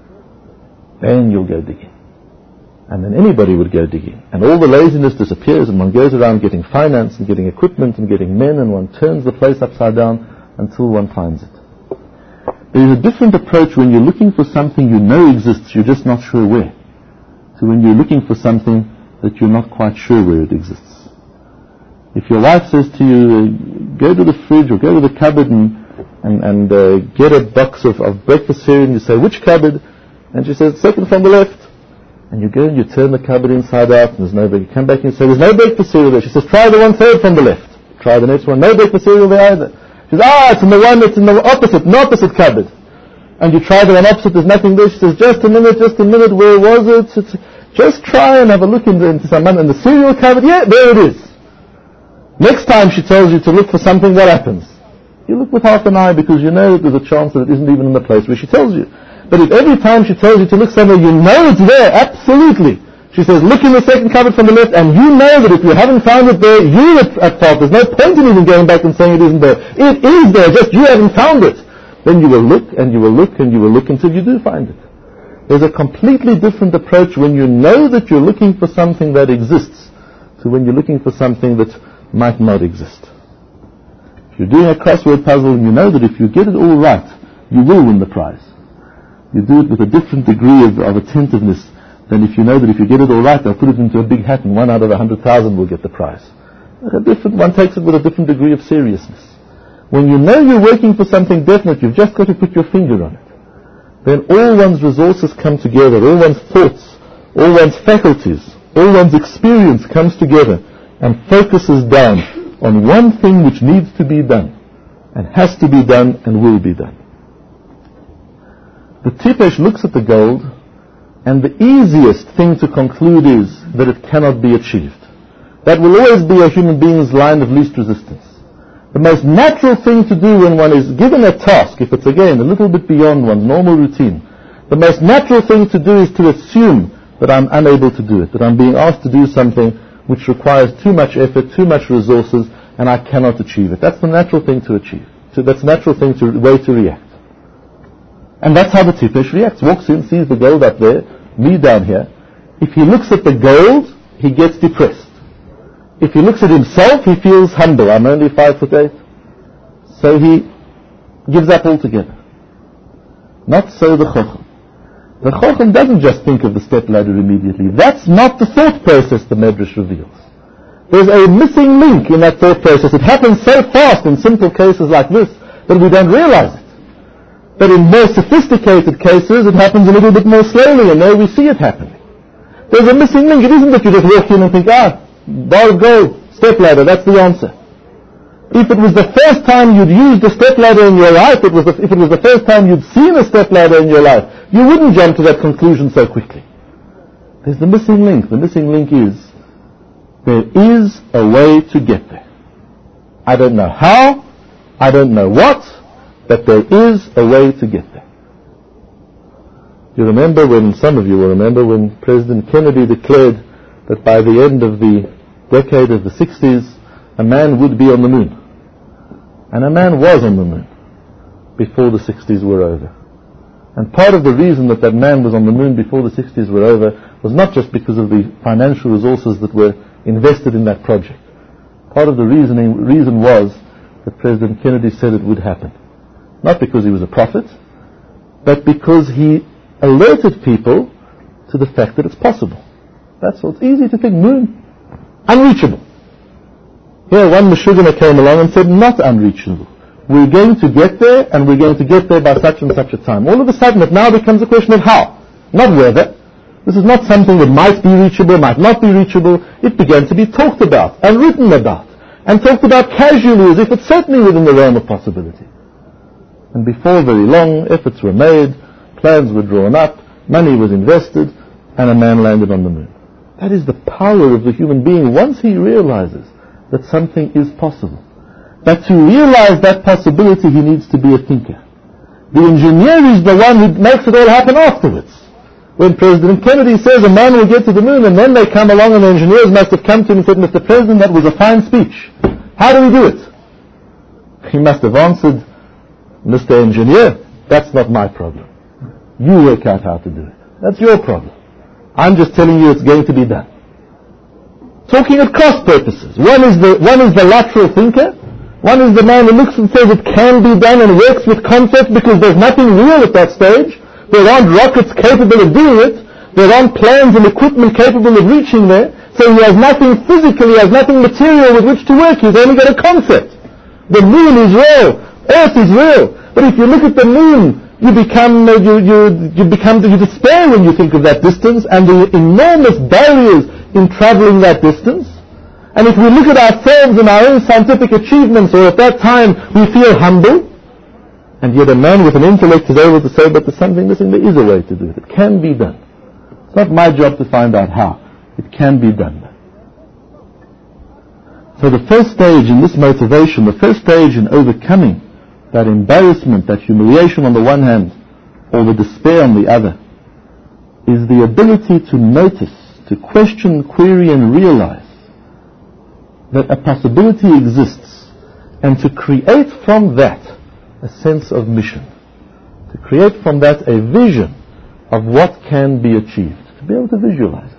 B: Then you'll go digging. And then anybody would go digging. And all the laziness disappears and one goes around getting finance and getting equipment and getting men and one turns the place upside down until one finds it. There is a different approach when you're looking for something you know exists, you're just not sure where. So when you're looking for something that you're not quite sure where it exists. If your wife says to you, go to the fridge or go to the cupboard and get a box of breakfast cereal, and you say, which cupboard? And she says, second from the left. And you go and you turn the cupboard inside out and there's no breakfast. You come back and you say, there's no breakfast cereal there. She says, try the one third from the left. Try the next one, no breakfast cereal there either. She says, it's in the one that's in the opposite cupboard. And you try the one opposite, there's nothing there. She says, just a minute, where was it? Just try and have a look into some in the cereal cupboard. Yeah, there it is. Next time she tells you to look for something, what happens? You look with half an eye because you know that there's a chance that it isn't even in the place where she tells you. But if every time she tells you to look somewhere, you know it's there, absolutely. She says, look in the second cupboard from the left, and you know that if you haven't found it there, you're at fault. There's no point in even going back and saying it isn't there. It is there, just you haven't found it. Then you will look, and you will look, and you will look until you do find it. There's a completely different approach when you know that you're looking for something that exists to when you're looking for something that might not exist. If you're doing a crossword puzzle and you know that if you get it all right, you will win the prize. You do it with a different degree of attentiveness than if you know that if you get it all right, they'll put it into a big hat and 1 out of 100,000 will get the prize. One takes it with a different degree of seriousness. When you know you're working for something definite, you've just got to put your finger on it. Then all one's resources come together, all one's thoughts, all one's faculties, all one's experience comes together and focuses down on one thing which needs to be done, and has to be done and will be done. The Tipesh looks at the gold, and the easiest thing to conclude is that it cannot be achieved. That will always be a human being's line of least resistance. The most natural thing to do when one is given a task, if it's again a little bit beyond one's normal routine, the most natural thing to do is to assume that I'm unable to do it, that I'm being asked to do something which requires too much effort, too much resources, and I cannot achieve it. That's the natural thing to achieve. That's the natural way to react. And that's how the Tipesh reacts. Walks in, sees the gold up there, me down here. If he looks at the gold, he gets depressed. If he looks at himself, he feels humble. I'm only 5'8". So he gives up altogether. Not so the Chochem. The Chochem doesn't just think of the stepladder immediately. That's not the thought process the Medrash reveals. There's a missing link in that thought process. It happens so fast in simple cases like this that we don't realize it. But in more sophisticated cases, it happens a little bit more slowly, and there we see it happening. There's a missing link. It isn't that you just walk in and think, bar of gold, stepladder, that's the answer. If it was the first time you'd used a stepladder in your life, if it was the first time you'd seen a stepladder in your life, you wouldn't jump to that conclusion so quickly. There's the missing link. The missing link is, there is a way to get there. I don't know how, I don't know what, but there is a way to get there. Some of you will remember when President Kennedy declared that by the end of the decade of the 60s, a man would be on the moon. And a man was on the moon before the 60s were over. And part of the reason that man was on the moon before the 60s were over was not just because of the financial resources that were invested in that project. Part of the reason was that President Kennedy said it would happen. Not because he was a prophet, but because he alerted people to the fact that it's possible. That's all. It's easy to think moon, unreachable. Here, one Meshuggah came along and said, not unreachable. We're going to get there, and we're going to get there by such and such a time. All of a sudden, it now becomes a question of how, not whether. This is not something that might be reachable, might not be reachable. It began to be talked about, and written about, and talked about casually, as if it's certainly within the realm of possibility. And before very long, efforts were made, plans were drawn up, money was invested, and a man landed on the moon. That is the power of the human being once he realizes that something is possible. But to realize that possibility, he needs to be a thinker. The engineer is the one who makes it all happen afterwards. When President Kennedy says a man will get to the moon, and then they come along and the engineers must have come to him and said, Mr. President, that was a fine speech. How do we do it? He must have answered, Mr. Engineer, that's not my problem. You work out how to do it. That's your problem. I'm just telling you it's going to be done. Talking at cross purposes. One is the lateral thinker. One is the man who looks and says it can be done and works with concepts because there's nothing real at that stage. There aren't rockets capable of doing it. There aren't plans and equipment capable of reaching there. So he has nothing physical, he has nothing material with which to work. He's only got a concept. The moon is real. Earth is real. But if you look at the moon, you despair when you think of that distance and the enormous barriers in traveling that distance. And if we look at ourselves and our own scientific achievements, or at that time we feel humble, and yet a man with an intellect is able to say, but there's something missing, there is a way to do it. It can be done. It's not my job to find out how. It can be done. So the first stage in this motivation, the first stage in overcoming that embarrassment, that humiliation on the one hand, or the despair on the other, is the ability to notice, to question, query, and realize that a possibility exists, and to create from that a sense of mission, to create from that a vision of what can be achieved, to be able to visualize it.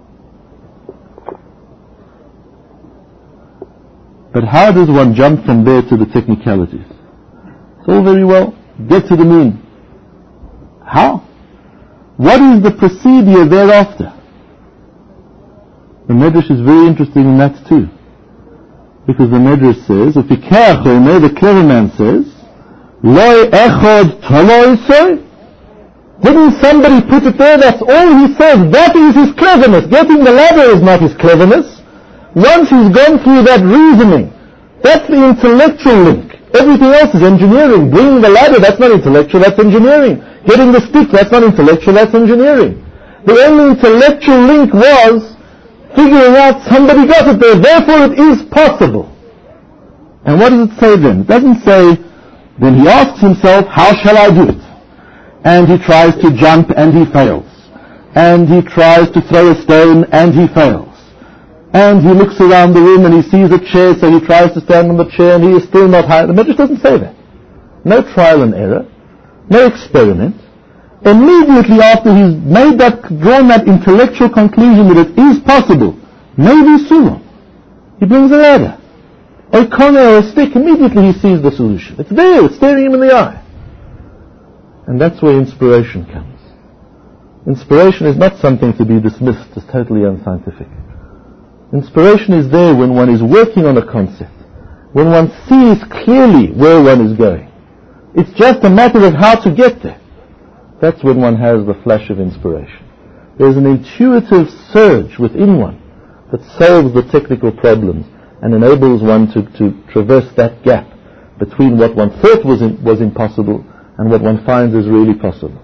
B: But how does one jump from there to the technicalities? It's all very well, get to the moon. How? What is the procedure thereafter? The Medrash is very interesting in that too. Because the Medrash says, if the clever man says, Loi echod toloisoi, didn't somebody put it there? That's all he says. That is his cleverness. Getting the ladder is not his cleverness. Once he's gone through that reasoning, that's the intellectual link. Everything else is engineering. Bringing the ladder, that's not intellectual, that's engineering. Getting the stick, that's not intellectual, that's engineering. The only intellectual link was figuring out somebody got it there, therefore it is possible. And what does it say then? It doesn't say, then he asks himself, how shall I do it? And he tries to jump and he fails. And he tries to throw a stone and he fails. And he looks around the room and he sees a chair, so he tries to stand on the chair and he is still not high. The Medrash doesn't say that. No trial and error, no experiment. Immediately after he's drawn that intellectual conclusion that it is possible, maybe Sulam, he brings a ladder, or a corner or a stick. Immediately he sees the solution. It's there, it's staring him in the eye. And that's where inspiration comes. Inspiration is not something to be dismissed as totally unscientific. Inspiration is there when one is working on a concept, when one sees clearly where one is going. It's just a matter of how to get there. That's when one has the flash of inspiration. There's an intuitive surge within one that solves the technical problems and enables one to traverse that gap between what one thought was impossible and what one finds is really possible.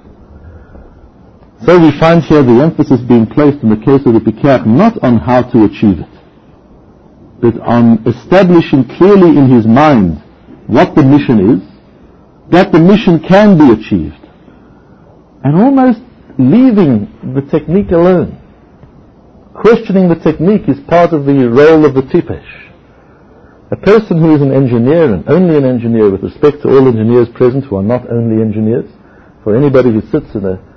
B: So we find here the emphasis being placed in the case of the Pikeach not on how to achieve it, but on establishing clearly in his mind what the mission is, that the mission can be achieved, and almost leaving the technique alone. Questioning the technique is part of the role of the tipesh. A person who is an engineer, and only an engineer, with respect to all engineers present who are not only engineers, for anybody who sits in a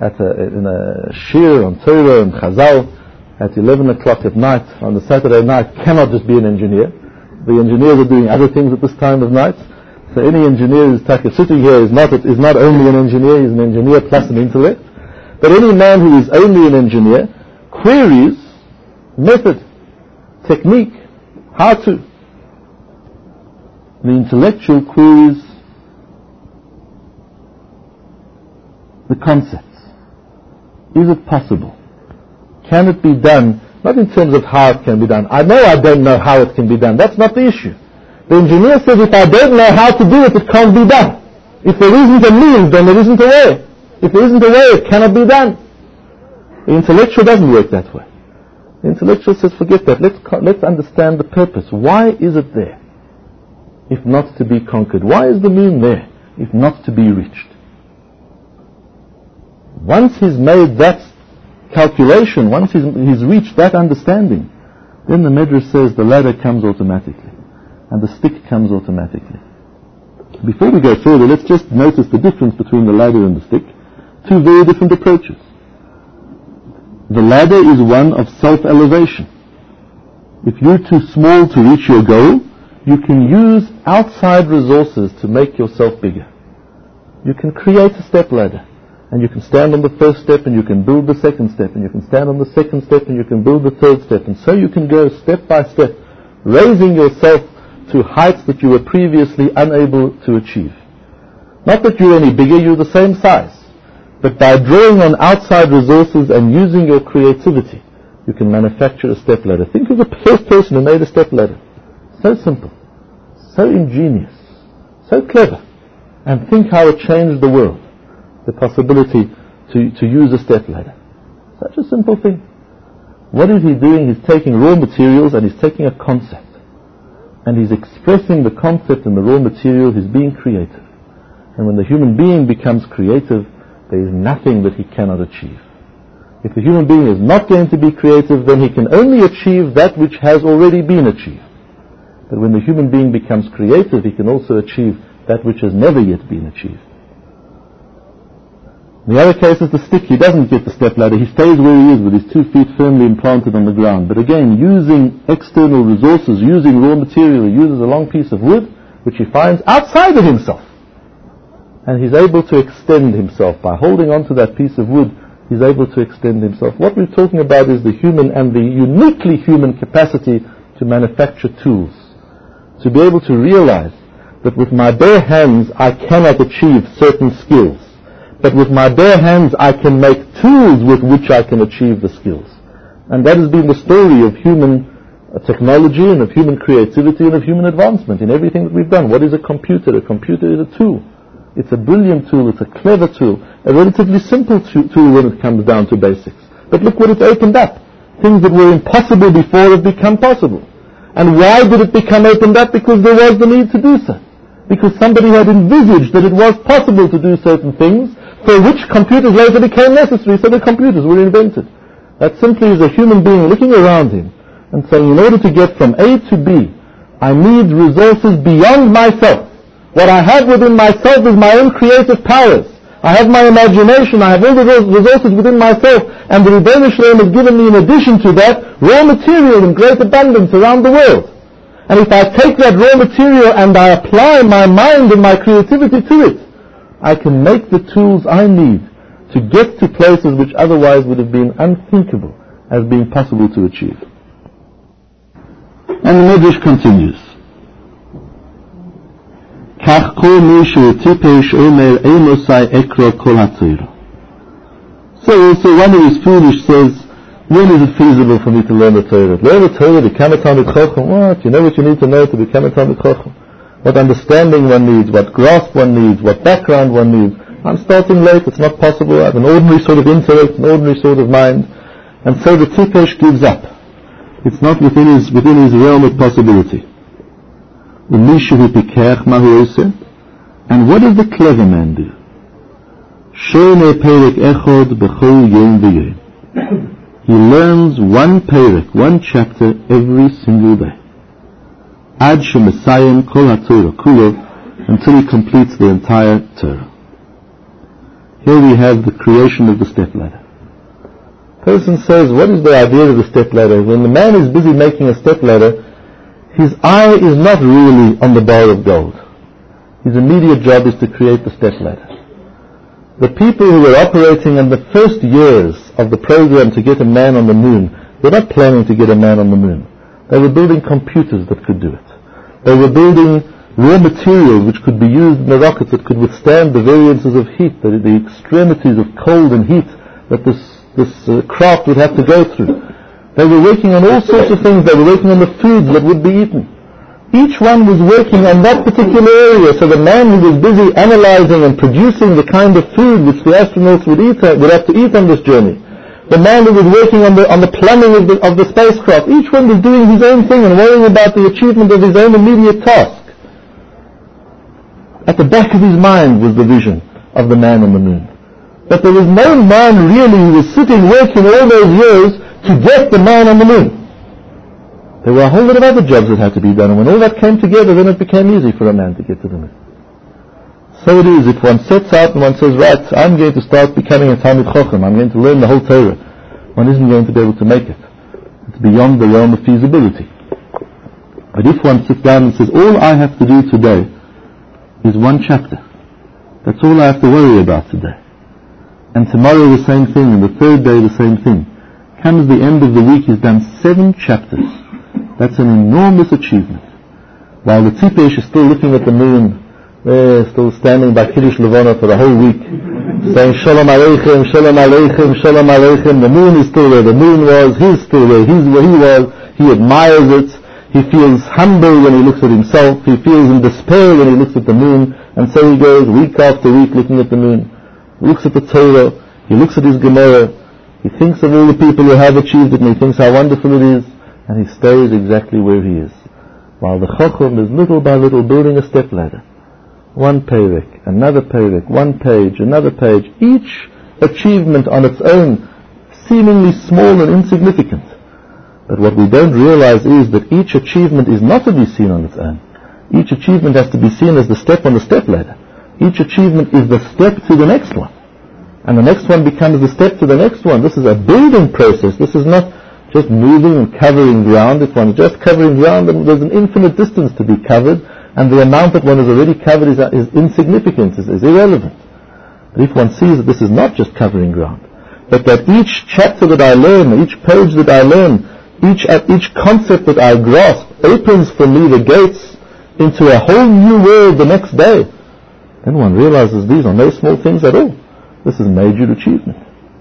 B: shir on Torah and Chazal at 11 o'clock at night on the Saturday night cannot just be an engineer. The engineers are doing other things at this time of night. So any engineer who's sitting here is not only an engineer, he's an engineer plus an intellect. But any man who is only an engineer queries method, technique, how to. The intellectual queries the concepts. Is it possible? Can it be done? Not in terms of how it can be done. I know I don't know how it can be done. That's not the issue. The engineer says if I don't know how to do it, it can't be done. If there isn't a means, then there isn't a way. If there isn't a way, it cannot be done. The intellectual doesn't work that way. The intellectual says, forget that. Let's understand the purpose. Why is it there, if not to be conquered? Why is the moon there, if not to be reached? Once he's made that calculation, once he's reached that understanding, then the Medrash says the ladder comes automatically, and the stick comes automatically. Before we go further, let's just notice the difference between the ladder and the stick. Two very different approaches. The ladder is one of self-elevation. If you're too small to reach your goal, you can use outside resources to make yourself bigger. You can create a step ladder, and you can stand on the first step and you can build the second step, and you can stand on the second step and you can build the third step, and so you can go step by step, raising yourself to heights that you were previously unable to achieve. Not that you're any bigger, you're the same size. But by drawing on outside resources and using your creativity, you can manufacture a step ladder. Think of the first person who made a step ladder. So simple, so ingenious, so clever. And think how it changed the world. The possibility to use a step ladder. Such a simple thing. What is he doing? He's taking raw materials and he's taking a concept. And he's expressing the concept in the raw material. He's being creative. And when the human being becomes creative, there is nothing that he cannot achieve. If the human being is not going to be creative, then he can only achieve that which has already been achieved. But when the human being becomes creative, he can also achieve that which has never yet been achieved. In the other case is the stick. He doesn't get the step ladder. He stays where he is with his 2 feet firmly implanted on the ground. But again, using external resources, using raw material, he uses a long piece of wood, which he finds outside of himself. And he's able to extend himself. By holding on to that piece of wood, he's able to extend himself. What we're talking about is the human and the uniquely human capacity to manufacture tools. to be able to realize that with my bare hands I cannot achieve certain skills, but with my bare hands I can make tools with which I can achieve the skills. And that has been the story of human technology and of human creativity and of human advancement in everything that we've done. What is a computer? A computer is a tool. It's a brilliant tool, it's a clever tool, a relatively simple tool when it comes down to basics. But look what it's opened up. Things that were impossible before have become possible. And why did it become opened up? Because there was the need to do so. Because somebody had envisaged that it was possible to do certain things for which computers later became necessary, so the computers were invented. That simply is a human being looking around him and saying, in order to get from A to B, I need resources beyond myself. What I have within myself is my own creative powers. I have my imagination, I have all the resources within myself, and the Rebbeinu Shalom has given me in addition to that raw material in great abundance around the world. And if I take that raw material and I apply my mind and my creativity to it, I can make the tools I need to get to places which otherwise would have been unthinkable as being possible to achieve. And the Midrash continues. כך כל מי שהוא טיפש אומר אין עושה אקרא כל התורה. So also one who is foolish says, when is it feasible for me to learn the Torah? Learn the Torah, become a Talmid Chacham. What? You know what you need to know to become a Talmid Chacham? What understanding one needs, what grasp one needs, what background one needs. I'm starting late, it's not possible. I have an ordinary sort of intellect, an ordinary sort of mind. And so the Tipesh gives up. It's not within his realm of possibility. And what does the clever man do? He learns one perek, one chapter every single day. Until he completes the entire Torah. Here we have the creation of the stepladder. Person says, what is the idea of the stepladder? When the man is busy making a stepladder, his eye is not really on the bar of gold. His immediate job is to create the stepladder. The people who were operating in the first years of the program to get a man on the moon, were not planning to get a man on the moon. They were building computers that could do it. They were building raw materials which could be used in the rockets that could withstand the variances of heat, the extremities of cold and heat that this craft would have to go through. They were working on all sorts of things. They were working on the foods that would be eaten. Each one was working on that particular area. So the man who was busy analyzing and producing the kind of food which the astronauts would have to eat on this journey, the man who was working on the plumbing of the spacecraft, each one was doing his own thing and worrying about the achievement of his own immediate task. At the back of his mind was the vision of the man on the moon. But there was no man really who was sitting working all those years to get the man on the moon. There were a whole lot of other jobs that had to be done, and when all that came together, then it became easy for a man to get to the moon. So it is, if one sets out and one says, right, I'm going to start becoming a Talmid Chacham, I'm going to learn the whole Torah, one isn't going to be able to make it. It's beyond the realm of feasibility. But if one sits down and says, all I have to do today is one chapter, that's all I have to worry about today. And tomorrow the same thing, and the third day the same thing. Comes the end of the week, he's done 7 chapters. That's an enormous achievement. While the Tipesh is still looking at the moon, still standing by Kiddush Levana for the whole week, saying Shalom Aleichem, Shalom Aleichem, Shalom Aleichem. The moon is still where the moon was, he's still where he was, he admires it, he feels humble when he looks at himself, he feels in despair when he looks at the moon, and so he goes week after week looking at the moon. He looks at the Torah, he looks at his Gemara, he thinks of all the people who have achieved it, and he thinks how wonderful it is, and he stays exactly where he is. While the Chacham is little by little building a stepladder. One perek, another perek, one page, another page, each achievement on its own seemingly small and insignificant. But what we don't realize is that each achievement is not to be seen on its own. Each achievement has to be seen as the step on the stepladder. Each achievement is the step to the next one. And the next one becomes the step to the next one. This is a building process. This is not just moving and covering ground. If one's just covering ground, then there's an infinite distance to be covered, and the amount that one has already covered is insignificant, is irrelevant. But if one sees that this is not just covering ground, but that each chapter that I learn, each page that I learn, each concept that I grasp opens for me the gates into a whole new world the next day, then one realizes these are no small things at all. This is major achievement.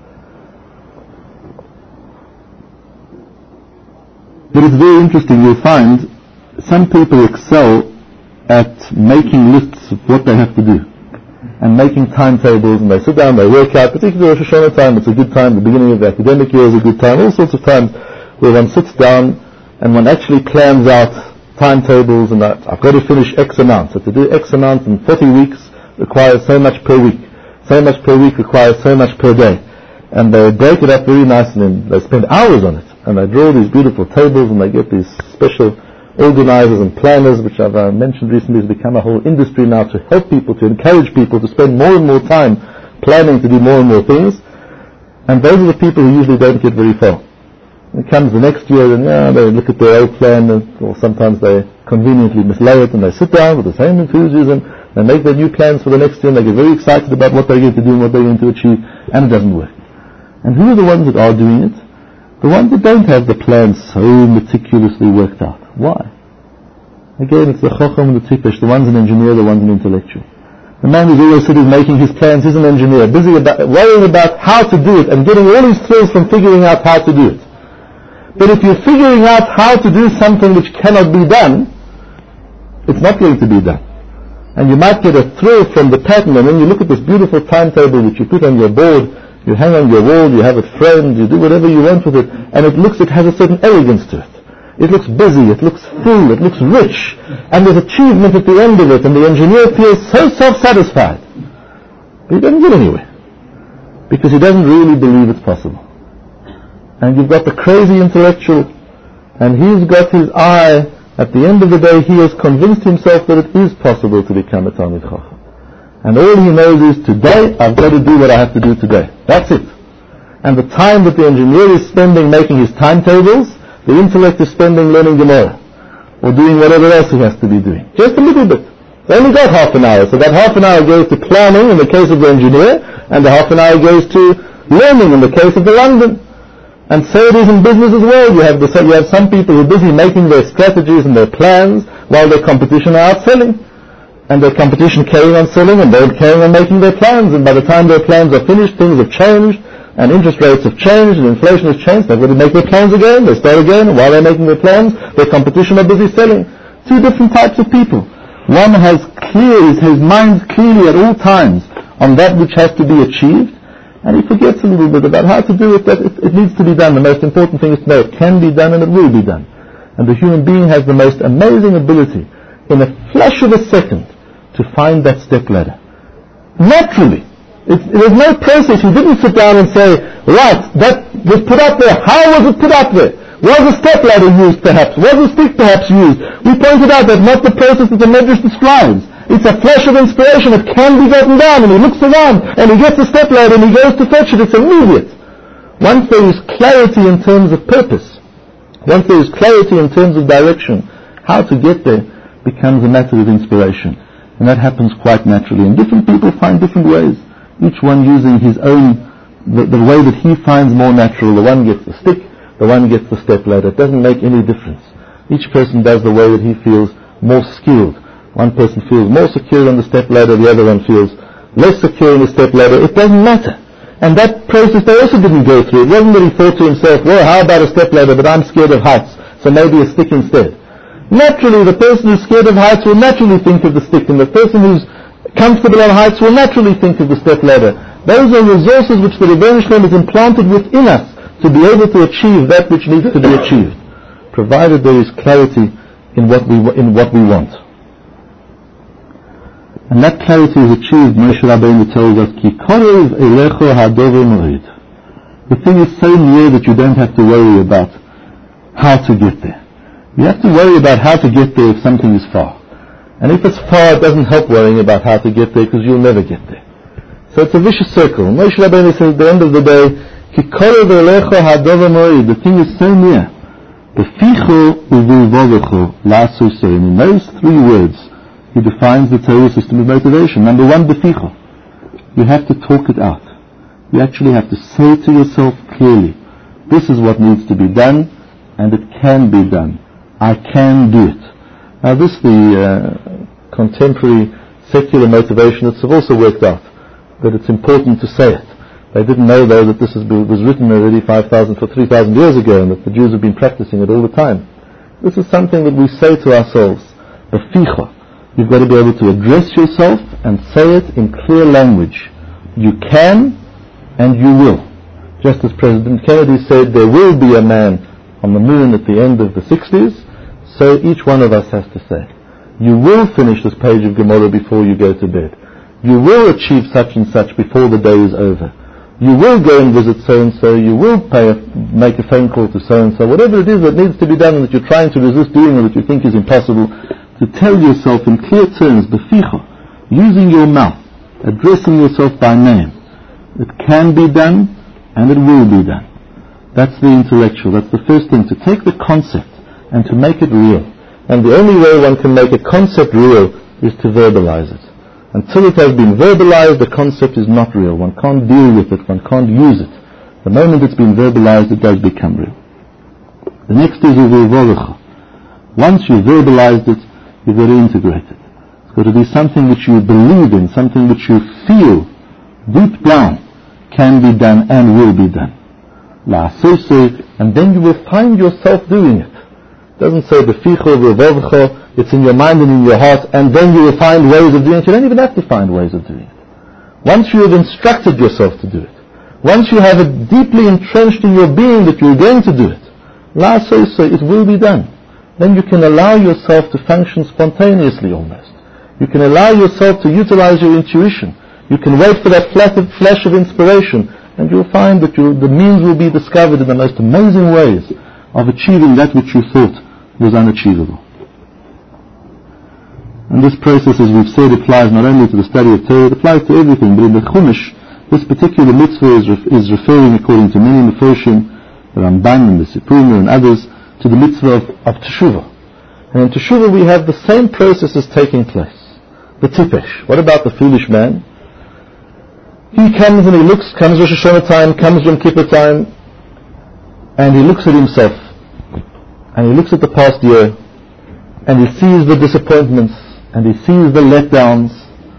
B: But it's very interesting. You'll find some people excel at making lists of what they have to do and making timetables, and they sit down, they work out. Particularly Rosh Hashanah time, it's a good time. The beginning of the academic year is a good time. All sorts of times where one sits down and one actually plans out timetables, and I've got to finish X amount. So to do X amount in 40 weeks requires so much per week. So much per week requires so much per day. And they break it up very nicely, and they spend hours on it. And they draw these beautiful tables, and they get these special organizers and planners, which I've mentioned recently has become a whole industry now to help people, to encourage people to spend more and more time planning to do more and more things. And those are the people who usually don't get very far. It comes the next year, and they look at their old plan, or sometimes they conveniently mislay it, and they sit down with the same enthusiasm, they make their new plans for the next year, and they get very excited about what they're going to do and what they're going to achieve, and it doesn't work. And who are the ones that are doing it? The ones that don't have the plans so meticulously worked out. Why? Again, it's the Chacham and the Tipesh. The one's an engineer, the one's an intellectual. The man who's always sitting making his plans is an engineer, busy worrying about how to do it and getting all his thrills from figuring out how to do it. But if you're figuring out how to do something which cannot be done, it's not going to be done. And you might get a thrill from the pattern, and then you look at this beautiful timetable which you put on your board, you hang on your wall, you have it framed, you do whatever you want with it, and it has a certain elegance to it. It looks busy, it looks full, it looks rich, and there's achievement at the end of it, and the engineer feels so self-satisfied. But he doesn't get anywhere, because he doesn't really believe it's possible. And you've got the crazy intellectual, and he's got his eye, at the end of the day he has convinced himself that it is possible to become a Talmid Chacham. And all he knows is, today I've got to do what I have to do today. That's it. And the time that the engineer is spending making his timetables, the intellect is spending learning Gemara, or doing whatever else he has to be doing. Just a little bit. They only got half an hour, so that half an hour goes to planning in the case of the engineer, and the half an hour goes to learning in the case of the London. And so it is in business as well. You have some people who are busy making their strategies and their plans while their competition are out selling. And their competition carrying on selling, and they're carrying on making their plans, and by the time their plans are finished, things have changed, and interest rates have changed, and inflation has changed. They've got to make their plans again, they start again, and while they're making their plans, their competition are busy selling. Two different types of people. One has his mind clearly at all times on that which has to be achieved, and he forgets a little bit about how to do it, that it needs to be done. The most important thing is to know it can be done and it will be done. And the human being has the most amazing ability, in a flash of a second, to find that step ladder. Naturally. There's no process. He didn't sit down and say, right, that was put up there. How was it put up there? Was a step ladder used perhaps? Was a stick perhaps used? We pointed out that not the process that the Medrash describes. It's a flash of inspiration. It can be gotten down, and he looks around and he gets the step ladder and he goes to fetch it. It's immediate. Once there is clarity in terms of purpose, once there is clarity in terms of direction, how to get there becomes a matter of inspiration. And that happens quite naturally. And different people find different ways, each one using his own, the way that he finds more natural. The one gets the stick, the one gets the step ladder. It doesn't make any difference. Each person does the way that he feels more skilled. One person feels more secure on the step ladder, the other one feels less secure on the step ladder. It doesn't matter. And that process they also didn't go through. It wasn't that he thought to himself, well, how about a step ladder, but I'm scared of heights, so maybe a stick instead. Naturally, the person who's scared of heights will naturally think of the stick, and the person who's comfortable on heights will naturally think of the step ladder. Those are resources which the Rebbeinu Shalom has implanted within us to be able to achieve that which needs to be achieved, provided there is clarity in what we want. And that clarity is achieved, Moshe Rabbeinu tells us, Ki korev elecho hadover moed. The thing is so near that you don't have to worry about how to get there. You have to worry about how to get there if something is far. And if it's far, it doesn't help worrying about how to get there, because you'll never get there. So it's a vicious circle. Moshe Rabbeinu says at the end of the day, Ki korev elecho hadover moed. The thing is so near. Beficho uvilvovecho la'asur soim. In those three words, he defines the Torah system of motivation. Number one, beficho. You have to talk it out. You actually have to say to yourself clearly, this is what needs to be done, and it can be done. I can do it. Now this, the contemporary secular motivationists have also worked out that it's important to say it. They didn't know, though, that this was written already 3,000 years ago, and that the Jews have been practicing it all the time. This is something that we say to ourselves, Beficha. You've got to be able to address yourself and say it in clear language. You can and you will. Just as President Kennedy said, there will be a man on the moon at the end of the 60s, so each one of us has to say, you will finish this page of Gemara before you go to bed. You will achieve such and such before the day is over. You will go and visit so-and-so. You will make a phone call to so-and-so. Whatever it is that needs to be done and that you're trying to resist doing or that you think is impossible, to tell yourself in clear terms, beficha, using your mouth, addressing yourself by name. It can be done and it will be done. That's the intellectual. That's the first thing, to take the concept and to make it real. And the only way one can make a concept real is to verbalize it. Until it has been verbalized, the concept is not real. One can't deal with it. One can't use it. The moment it's been verbalized, it does become real. The next is uvilvorecha. Once you've verbalized it, you've got to integrate it. It's got to be something which you believe in, something which you feel deep down can be done and will be done. And then you will find yourself doing it. It doesn't say beficha uvilvorecha. It's in your mind and in your heart, and then you will find ways of doing it. You don't even have to find ways of doing it. Once you have instructed yourself to do it, once you have it deeply entrenched in your being that you're going to do it, it will be done. Then you can allow yourself to function spontaneously almost. You can allow yourself to utilize your intuition. You can wait for that flash of inspiration, and you'll find that the means will be discovered in the most amazing ways of achieving that which you thought was unachievable. And this process, as we've said, applies not only to the study of Torah, it applies to everything. But in the Chumash, this particular mitzvah is referring, according to many Meforshim, the Ramban and the Sipurna and others, to the mitzvah of Teshuvah. And in Teshuvah we have the same processes taking place. The Tipesh. What about the foolish man? He comes and he looks, comes Rosh Hashanah time, comes Yom Kippur time, and he looks at himself, and he looks at the past year, and he sees the disappointments, and he sees the letdowns,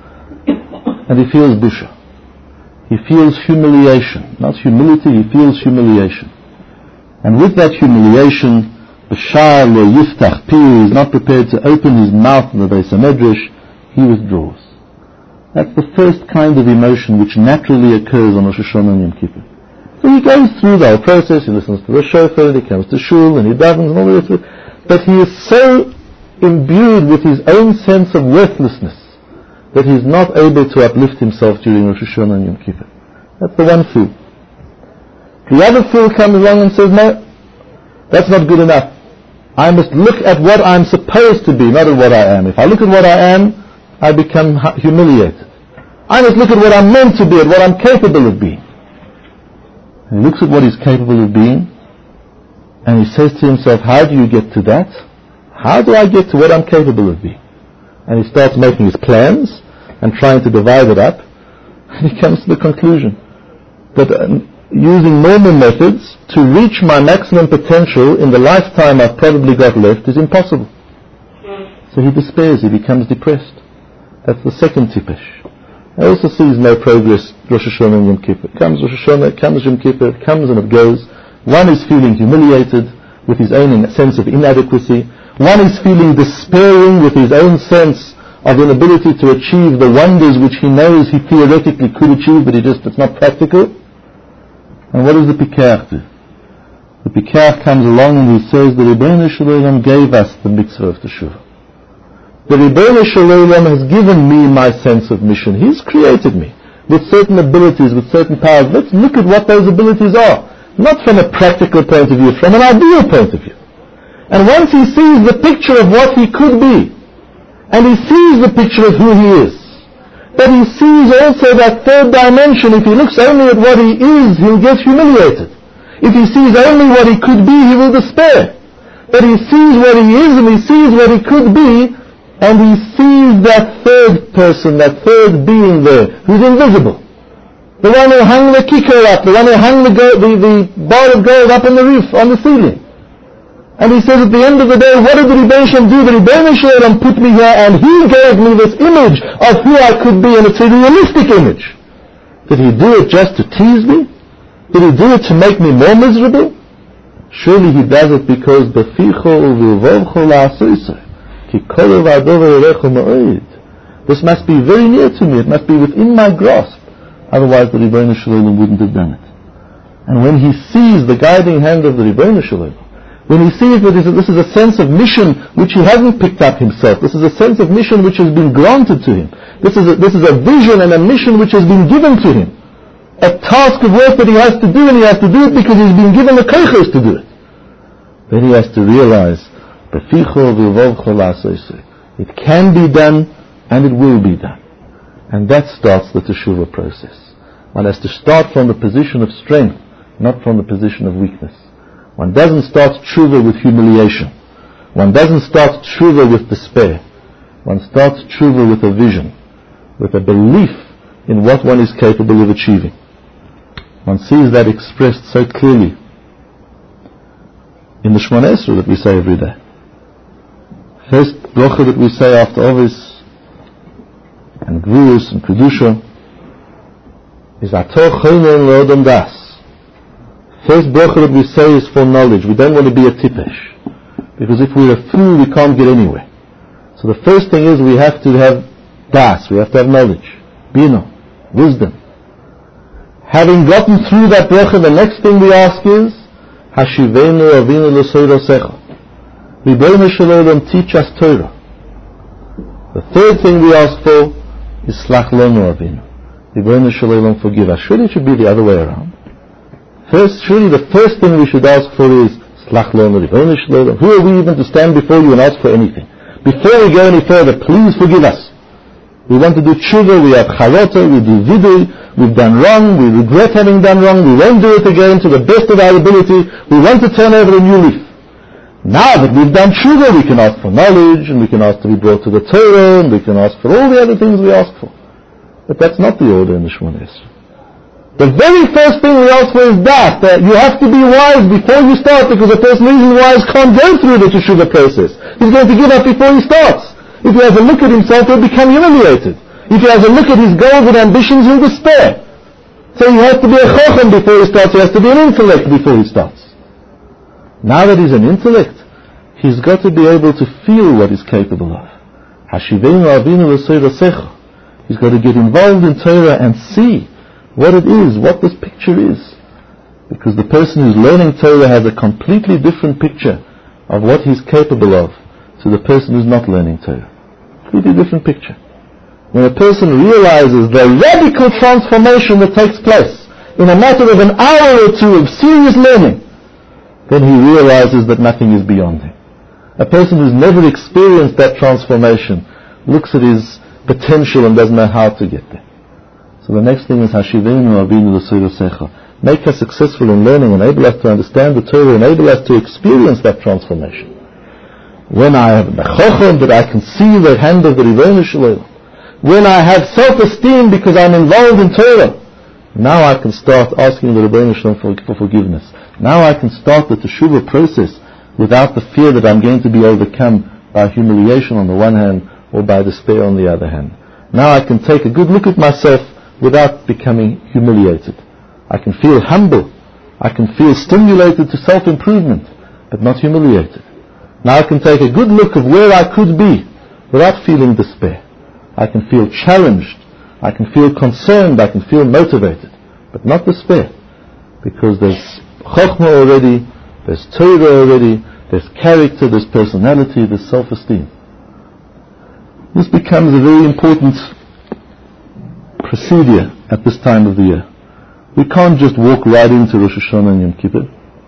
B: and he feels busha. He feels humiliation. Not humility, he feels humiliation. And with that humiliation, b'shar lo yiftach pi, is not prepared to open his mouth in the Beis HaMedrash, he withdraws. That's the first kind of emotion which naturally occurs on Rosh Hashanah and Yom Kippur. So he goes through the whole process, he listens to the shofar, and he comes to shul, and he davens, and all the rest of it. But he is so imbued with his own sense of worthlessness that he is not able to uplift himself during Rosh Hashanah and Yom Kippur. That's the one fool. The other fool comes along and says, no, that's not good enough. I must look at what I'm supposed to be, not at what I am. If I look at what I am, I become humiliated. I must look at what I'm meant to be, at what I'm capable of being. And he looks at what he's capable of being, and he says to himself, how do you get to that? How do I get to what I'm capable of being? And he starts making his plans and trying to divide it up, and he comes to the conclusion that using normal methods to reach my maximum potential in the lifetime I've probably got left is impossible. So he despairs, he becomes depressed. That's the second tipesh. He also sees no progress Rosh Hashanah and Yom Kippur. Comes Rosh Hashanah, comes Yom Kippur, it comes and it goes. One is feeling humiliated with his own sense of inadequacy. One is feeling despairing with his own sense of inability to achieve the wonders which he knows he theoretically could achieve, but it's not practical. And what does the Pikeach do? The Pikeach comes along and he says, the Rebbeinu Shalom gave us the mitzvah of Teshuvah. The Rebbeinu Shalom has given me my sense of mission. He's created me with certain abilities, with certain powers. Let's look at what those abilities are. Not from a practical point of view, from an ideal point of view. And once he sees the picture of what he could be, and he sees the picture of who he is, but he sees also that third dimension. If he looks only at what he is, he'll get humiliated. If he sees only what he could be, he will despair. But he sees what he is, and he sees what he could be, and he sees that third person, that third being there, who's invisible. The one who hung the kicker up, the one who hung the bar of gold up on the roof, on the ceiling. And he says at the end of the day, what did the Rebbeinu Shalom do? The Rebbeinu Shalom put me here and he gave me this image of who I could be, and it's a realistic image. Did he do it just to tease me? Did he do it to make me more miserable? Surely he does it because this must be very near to me, it must be within my grasp. Otherwise the Rebbeinu Shalom wouldn't have done it. And when he sees the guiding hand of the Rebbeinu Shalom, when he sees that this is a sense of mission which he hasn't picked up himself, this is a sense of mission which has been granted to him, this is a vision and a mission which has been given to him, a task of work that he has to do, and he has to do it because he's been given the koiches to do it. Then he has to realize, it can be done and it will be done. And that starts the teshuvah process. One has to start from the position of strength, not from the position of weakness. One doesn't start teshuvah with humiliation. One doesn't start teshuvah with despair. One starts teshuvah with a vision, with a belief in what one is capable of achieving. One sees that expressed so clearly in the Shemona Esrei that we say every day. First bracha that we say after Ovis and Gvurus and Kedusha is Ator Choinen L'Odom Das. First bracha that we say is for knowledge. We don't want to be a tipesh, because if we're a fool we can't get anywhere. So the first thing is we have to have das, we have to have knowledge, bina, wisdom. Having gotten through that bracha, the next thing we ask is Hashivenu Avinu L'Soirosecha. Rebbeinu Shalom, teach us Torah. The third thing we ask for is Slach Lonu Avinu. Rebbeinu Shalom, forgive us. Surely it should be the other way around. Surely the first thing we should ask for is Slach Lonu Rebbeinu Shalom. Who are we even to stand before you and ask for anything? Before we go any further, please forgive us. We want to do tshuva, we have charota, we do vidui, we've done wrong, we regret having done wrong, we won't do it again to the best of our ability, we want to turn over a new leaf. Now that we've done tshuva, we can ask for knowledge, and we can ask to be brought to the Torah, and we can ask for all the other things we ask for. But that's not the order in the Shemona Esrei. The very first thing we ask for is that you have to be wise before you start, because a person who isn't wise can't go through the teshuvah process. He's going to give up before he starts. If he has a look at himself, he'll become humiliated. If he has a look at his goals and ambitions, he'll despair. So he has to be a chochem before he starts, he has to be an intellect before he starts. Now that he's an intellect, he's got to be able to feel what he's capable of. Hashivenu Avinu L'Soirosecha. He's got to get involved in Torah and see what it is, what this picture is. Because the person who's learning Torah has a completely different picture of what he's capable of to the person who's not learning Torah. Completely different picture. When a person realizes the radical transformation that takes place in a matter of an hour or two of serious learning, then he realizes that nothing is beyond him. A person who's never experienced that transformation looks at his potential and doesn't know how to get there. So the next thing is Hashivenu Avinu L'Soirosecha. Make us successful in learning, enable us to understand the Torah, enable us to experience that transformation. When I have the chochem, that I can see the hand of the Rebbeinu Shalom. When I have self-esteem because I'm involved in Torah, now I can start asking the Rebbeinu Shalom for forgiveness. Now I can start the teshuvah process without the fear that I'm going to be overcome by humiliation on the one hand or by despair on the other hand. Now I can take a good look at myself without becoming humiliated. I can feel humble. I can feel stimulated to self-improvement, but not humiliated. Now I can take a good look of where I could be without feeling despair. I can feel challenged. I can feel concerned. I can feel motivated, but not despair. Because there's chokhmah already, there's Torah already, there's character, there's personality, there's self-esteem. This becomes a very important procedure at this time of the year. We can't just walk right into Rosh Hashanah and Yom Kippur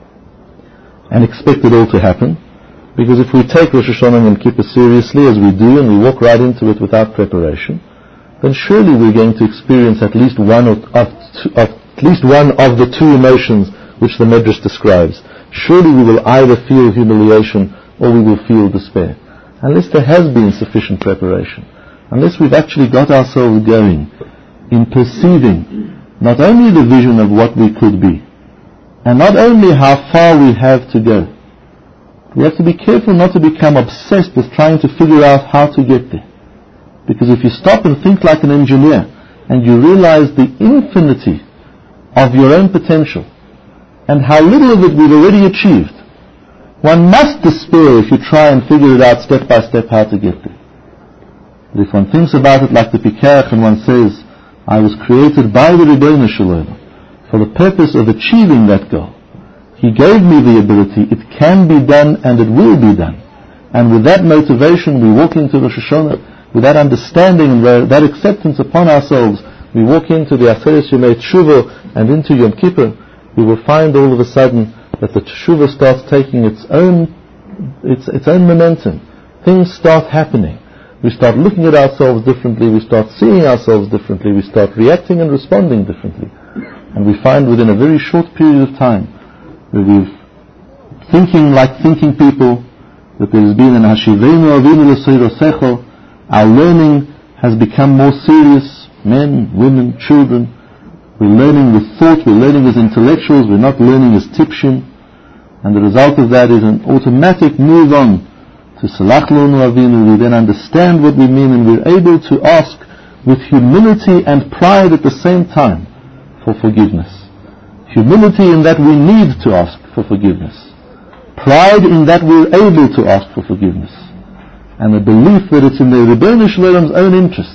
B: and expect it all to happen, because if we take Rosh Hashanah and Yom Kippur seriously, as we do, and we walk right into it without preparation, then surely we're going to experience at least one of the two emotions which the Medrash describes. Surely we will either feel humiliation or we will feel despair, unless there has been sufficient preparation, unless we've actually got ourselves going in perceiving not only the vision of what we could be, and not only how far we have to go, We have to be careful not to become obsessed with trying to figure out how to get there. Because if you stop and think like an engineer, and you realize the infinity of your own potential, and how little of it we've already achieved, one must despair if you try and figure it out step by step how to get there. But if one thinks about it like the Pikeach and one says, I was created by the Ribbono Shel Olam for the purpose of achieving that goal. He gave me the ability, it can be done and it will be done. And with that motivation we walk into Rosh Hashanah, with that understanding and that acceptance upon ourselves, we walk into the Aseret Yemei Teshuvah and into Yom Kippur, we will find all of a sudden that the Teshuvah starts taking its own momentum. Things start happening. We start looking at ourselves differently, we start seeing ourselves differently, we start reacting and responding differently. And we find within a very short period of time that we're thinking like thinking people, that there has been an Hashivenu Avinu L'Seirosecho. Our learning has become more serious, men, women, children. We're learning with thought, we're learning as intellectuals, we're not learning as tipshim. And the result of that is an automatic move on to Salach Lonu Avinu. We then understand what we mean and we're able to ask with humility and pride at the same time for forgiveness. Humility in that we need to ask for forgiveness. Pride in that we're able to ask for forgiveness. And a belief that it's in the Ribbono Shel Olam's own interests.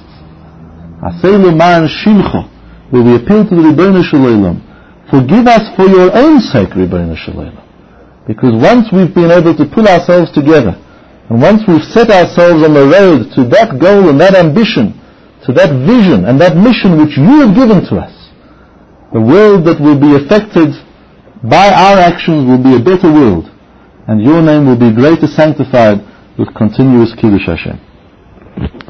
B: Aseh L'ma'an Shimcho, where we appeal to the Ribbono Shel Olam, forgive us for your own sake, Ribbono Shel Olam. Because once we've been able to pull ourselves together, and once we've set ourselves on the road to that goal and that ambition, to that vision and that mission which you have given to us, the world that will be affected by our actions will be a better world, and your name will be greater sanctified with continuous Kiddush Hashem.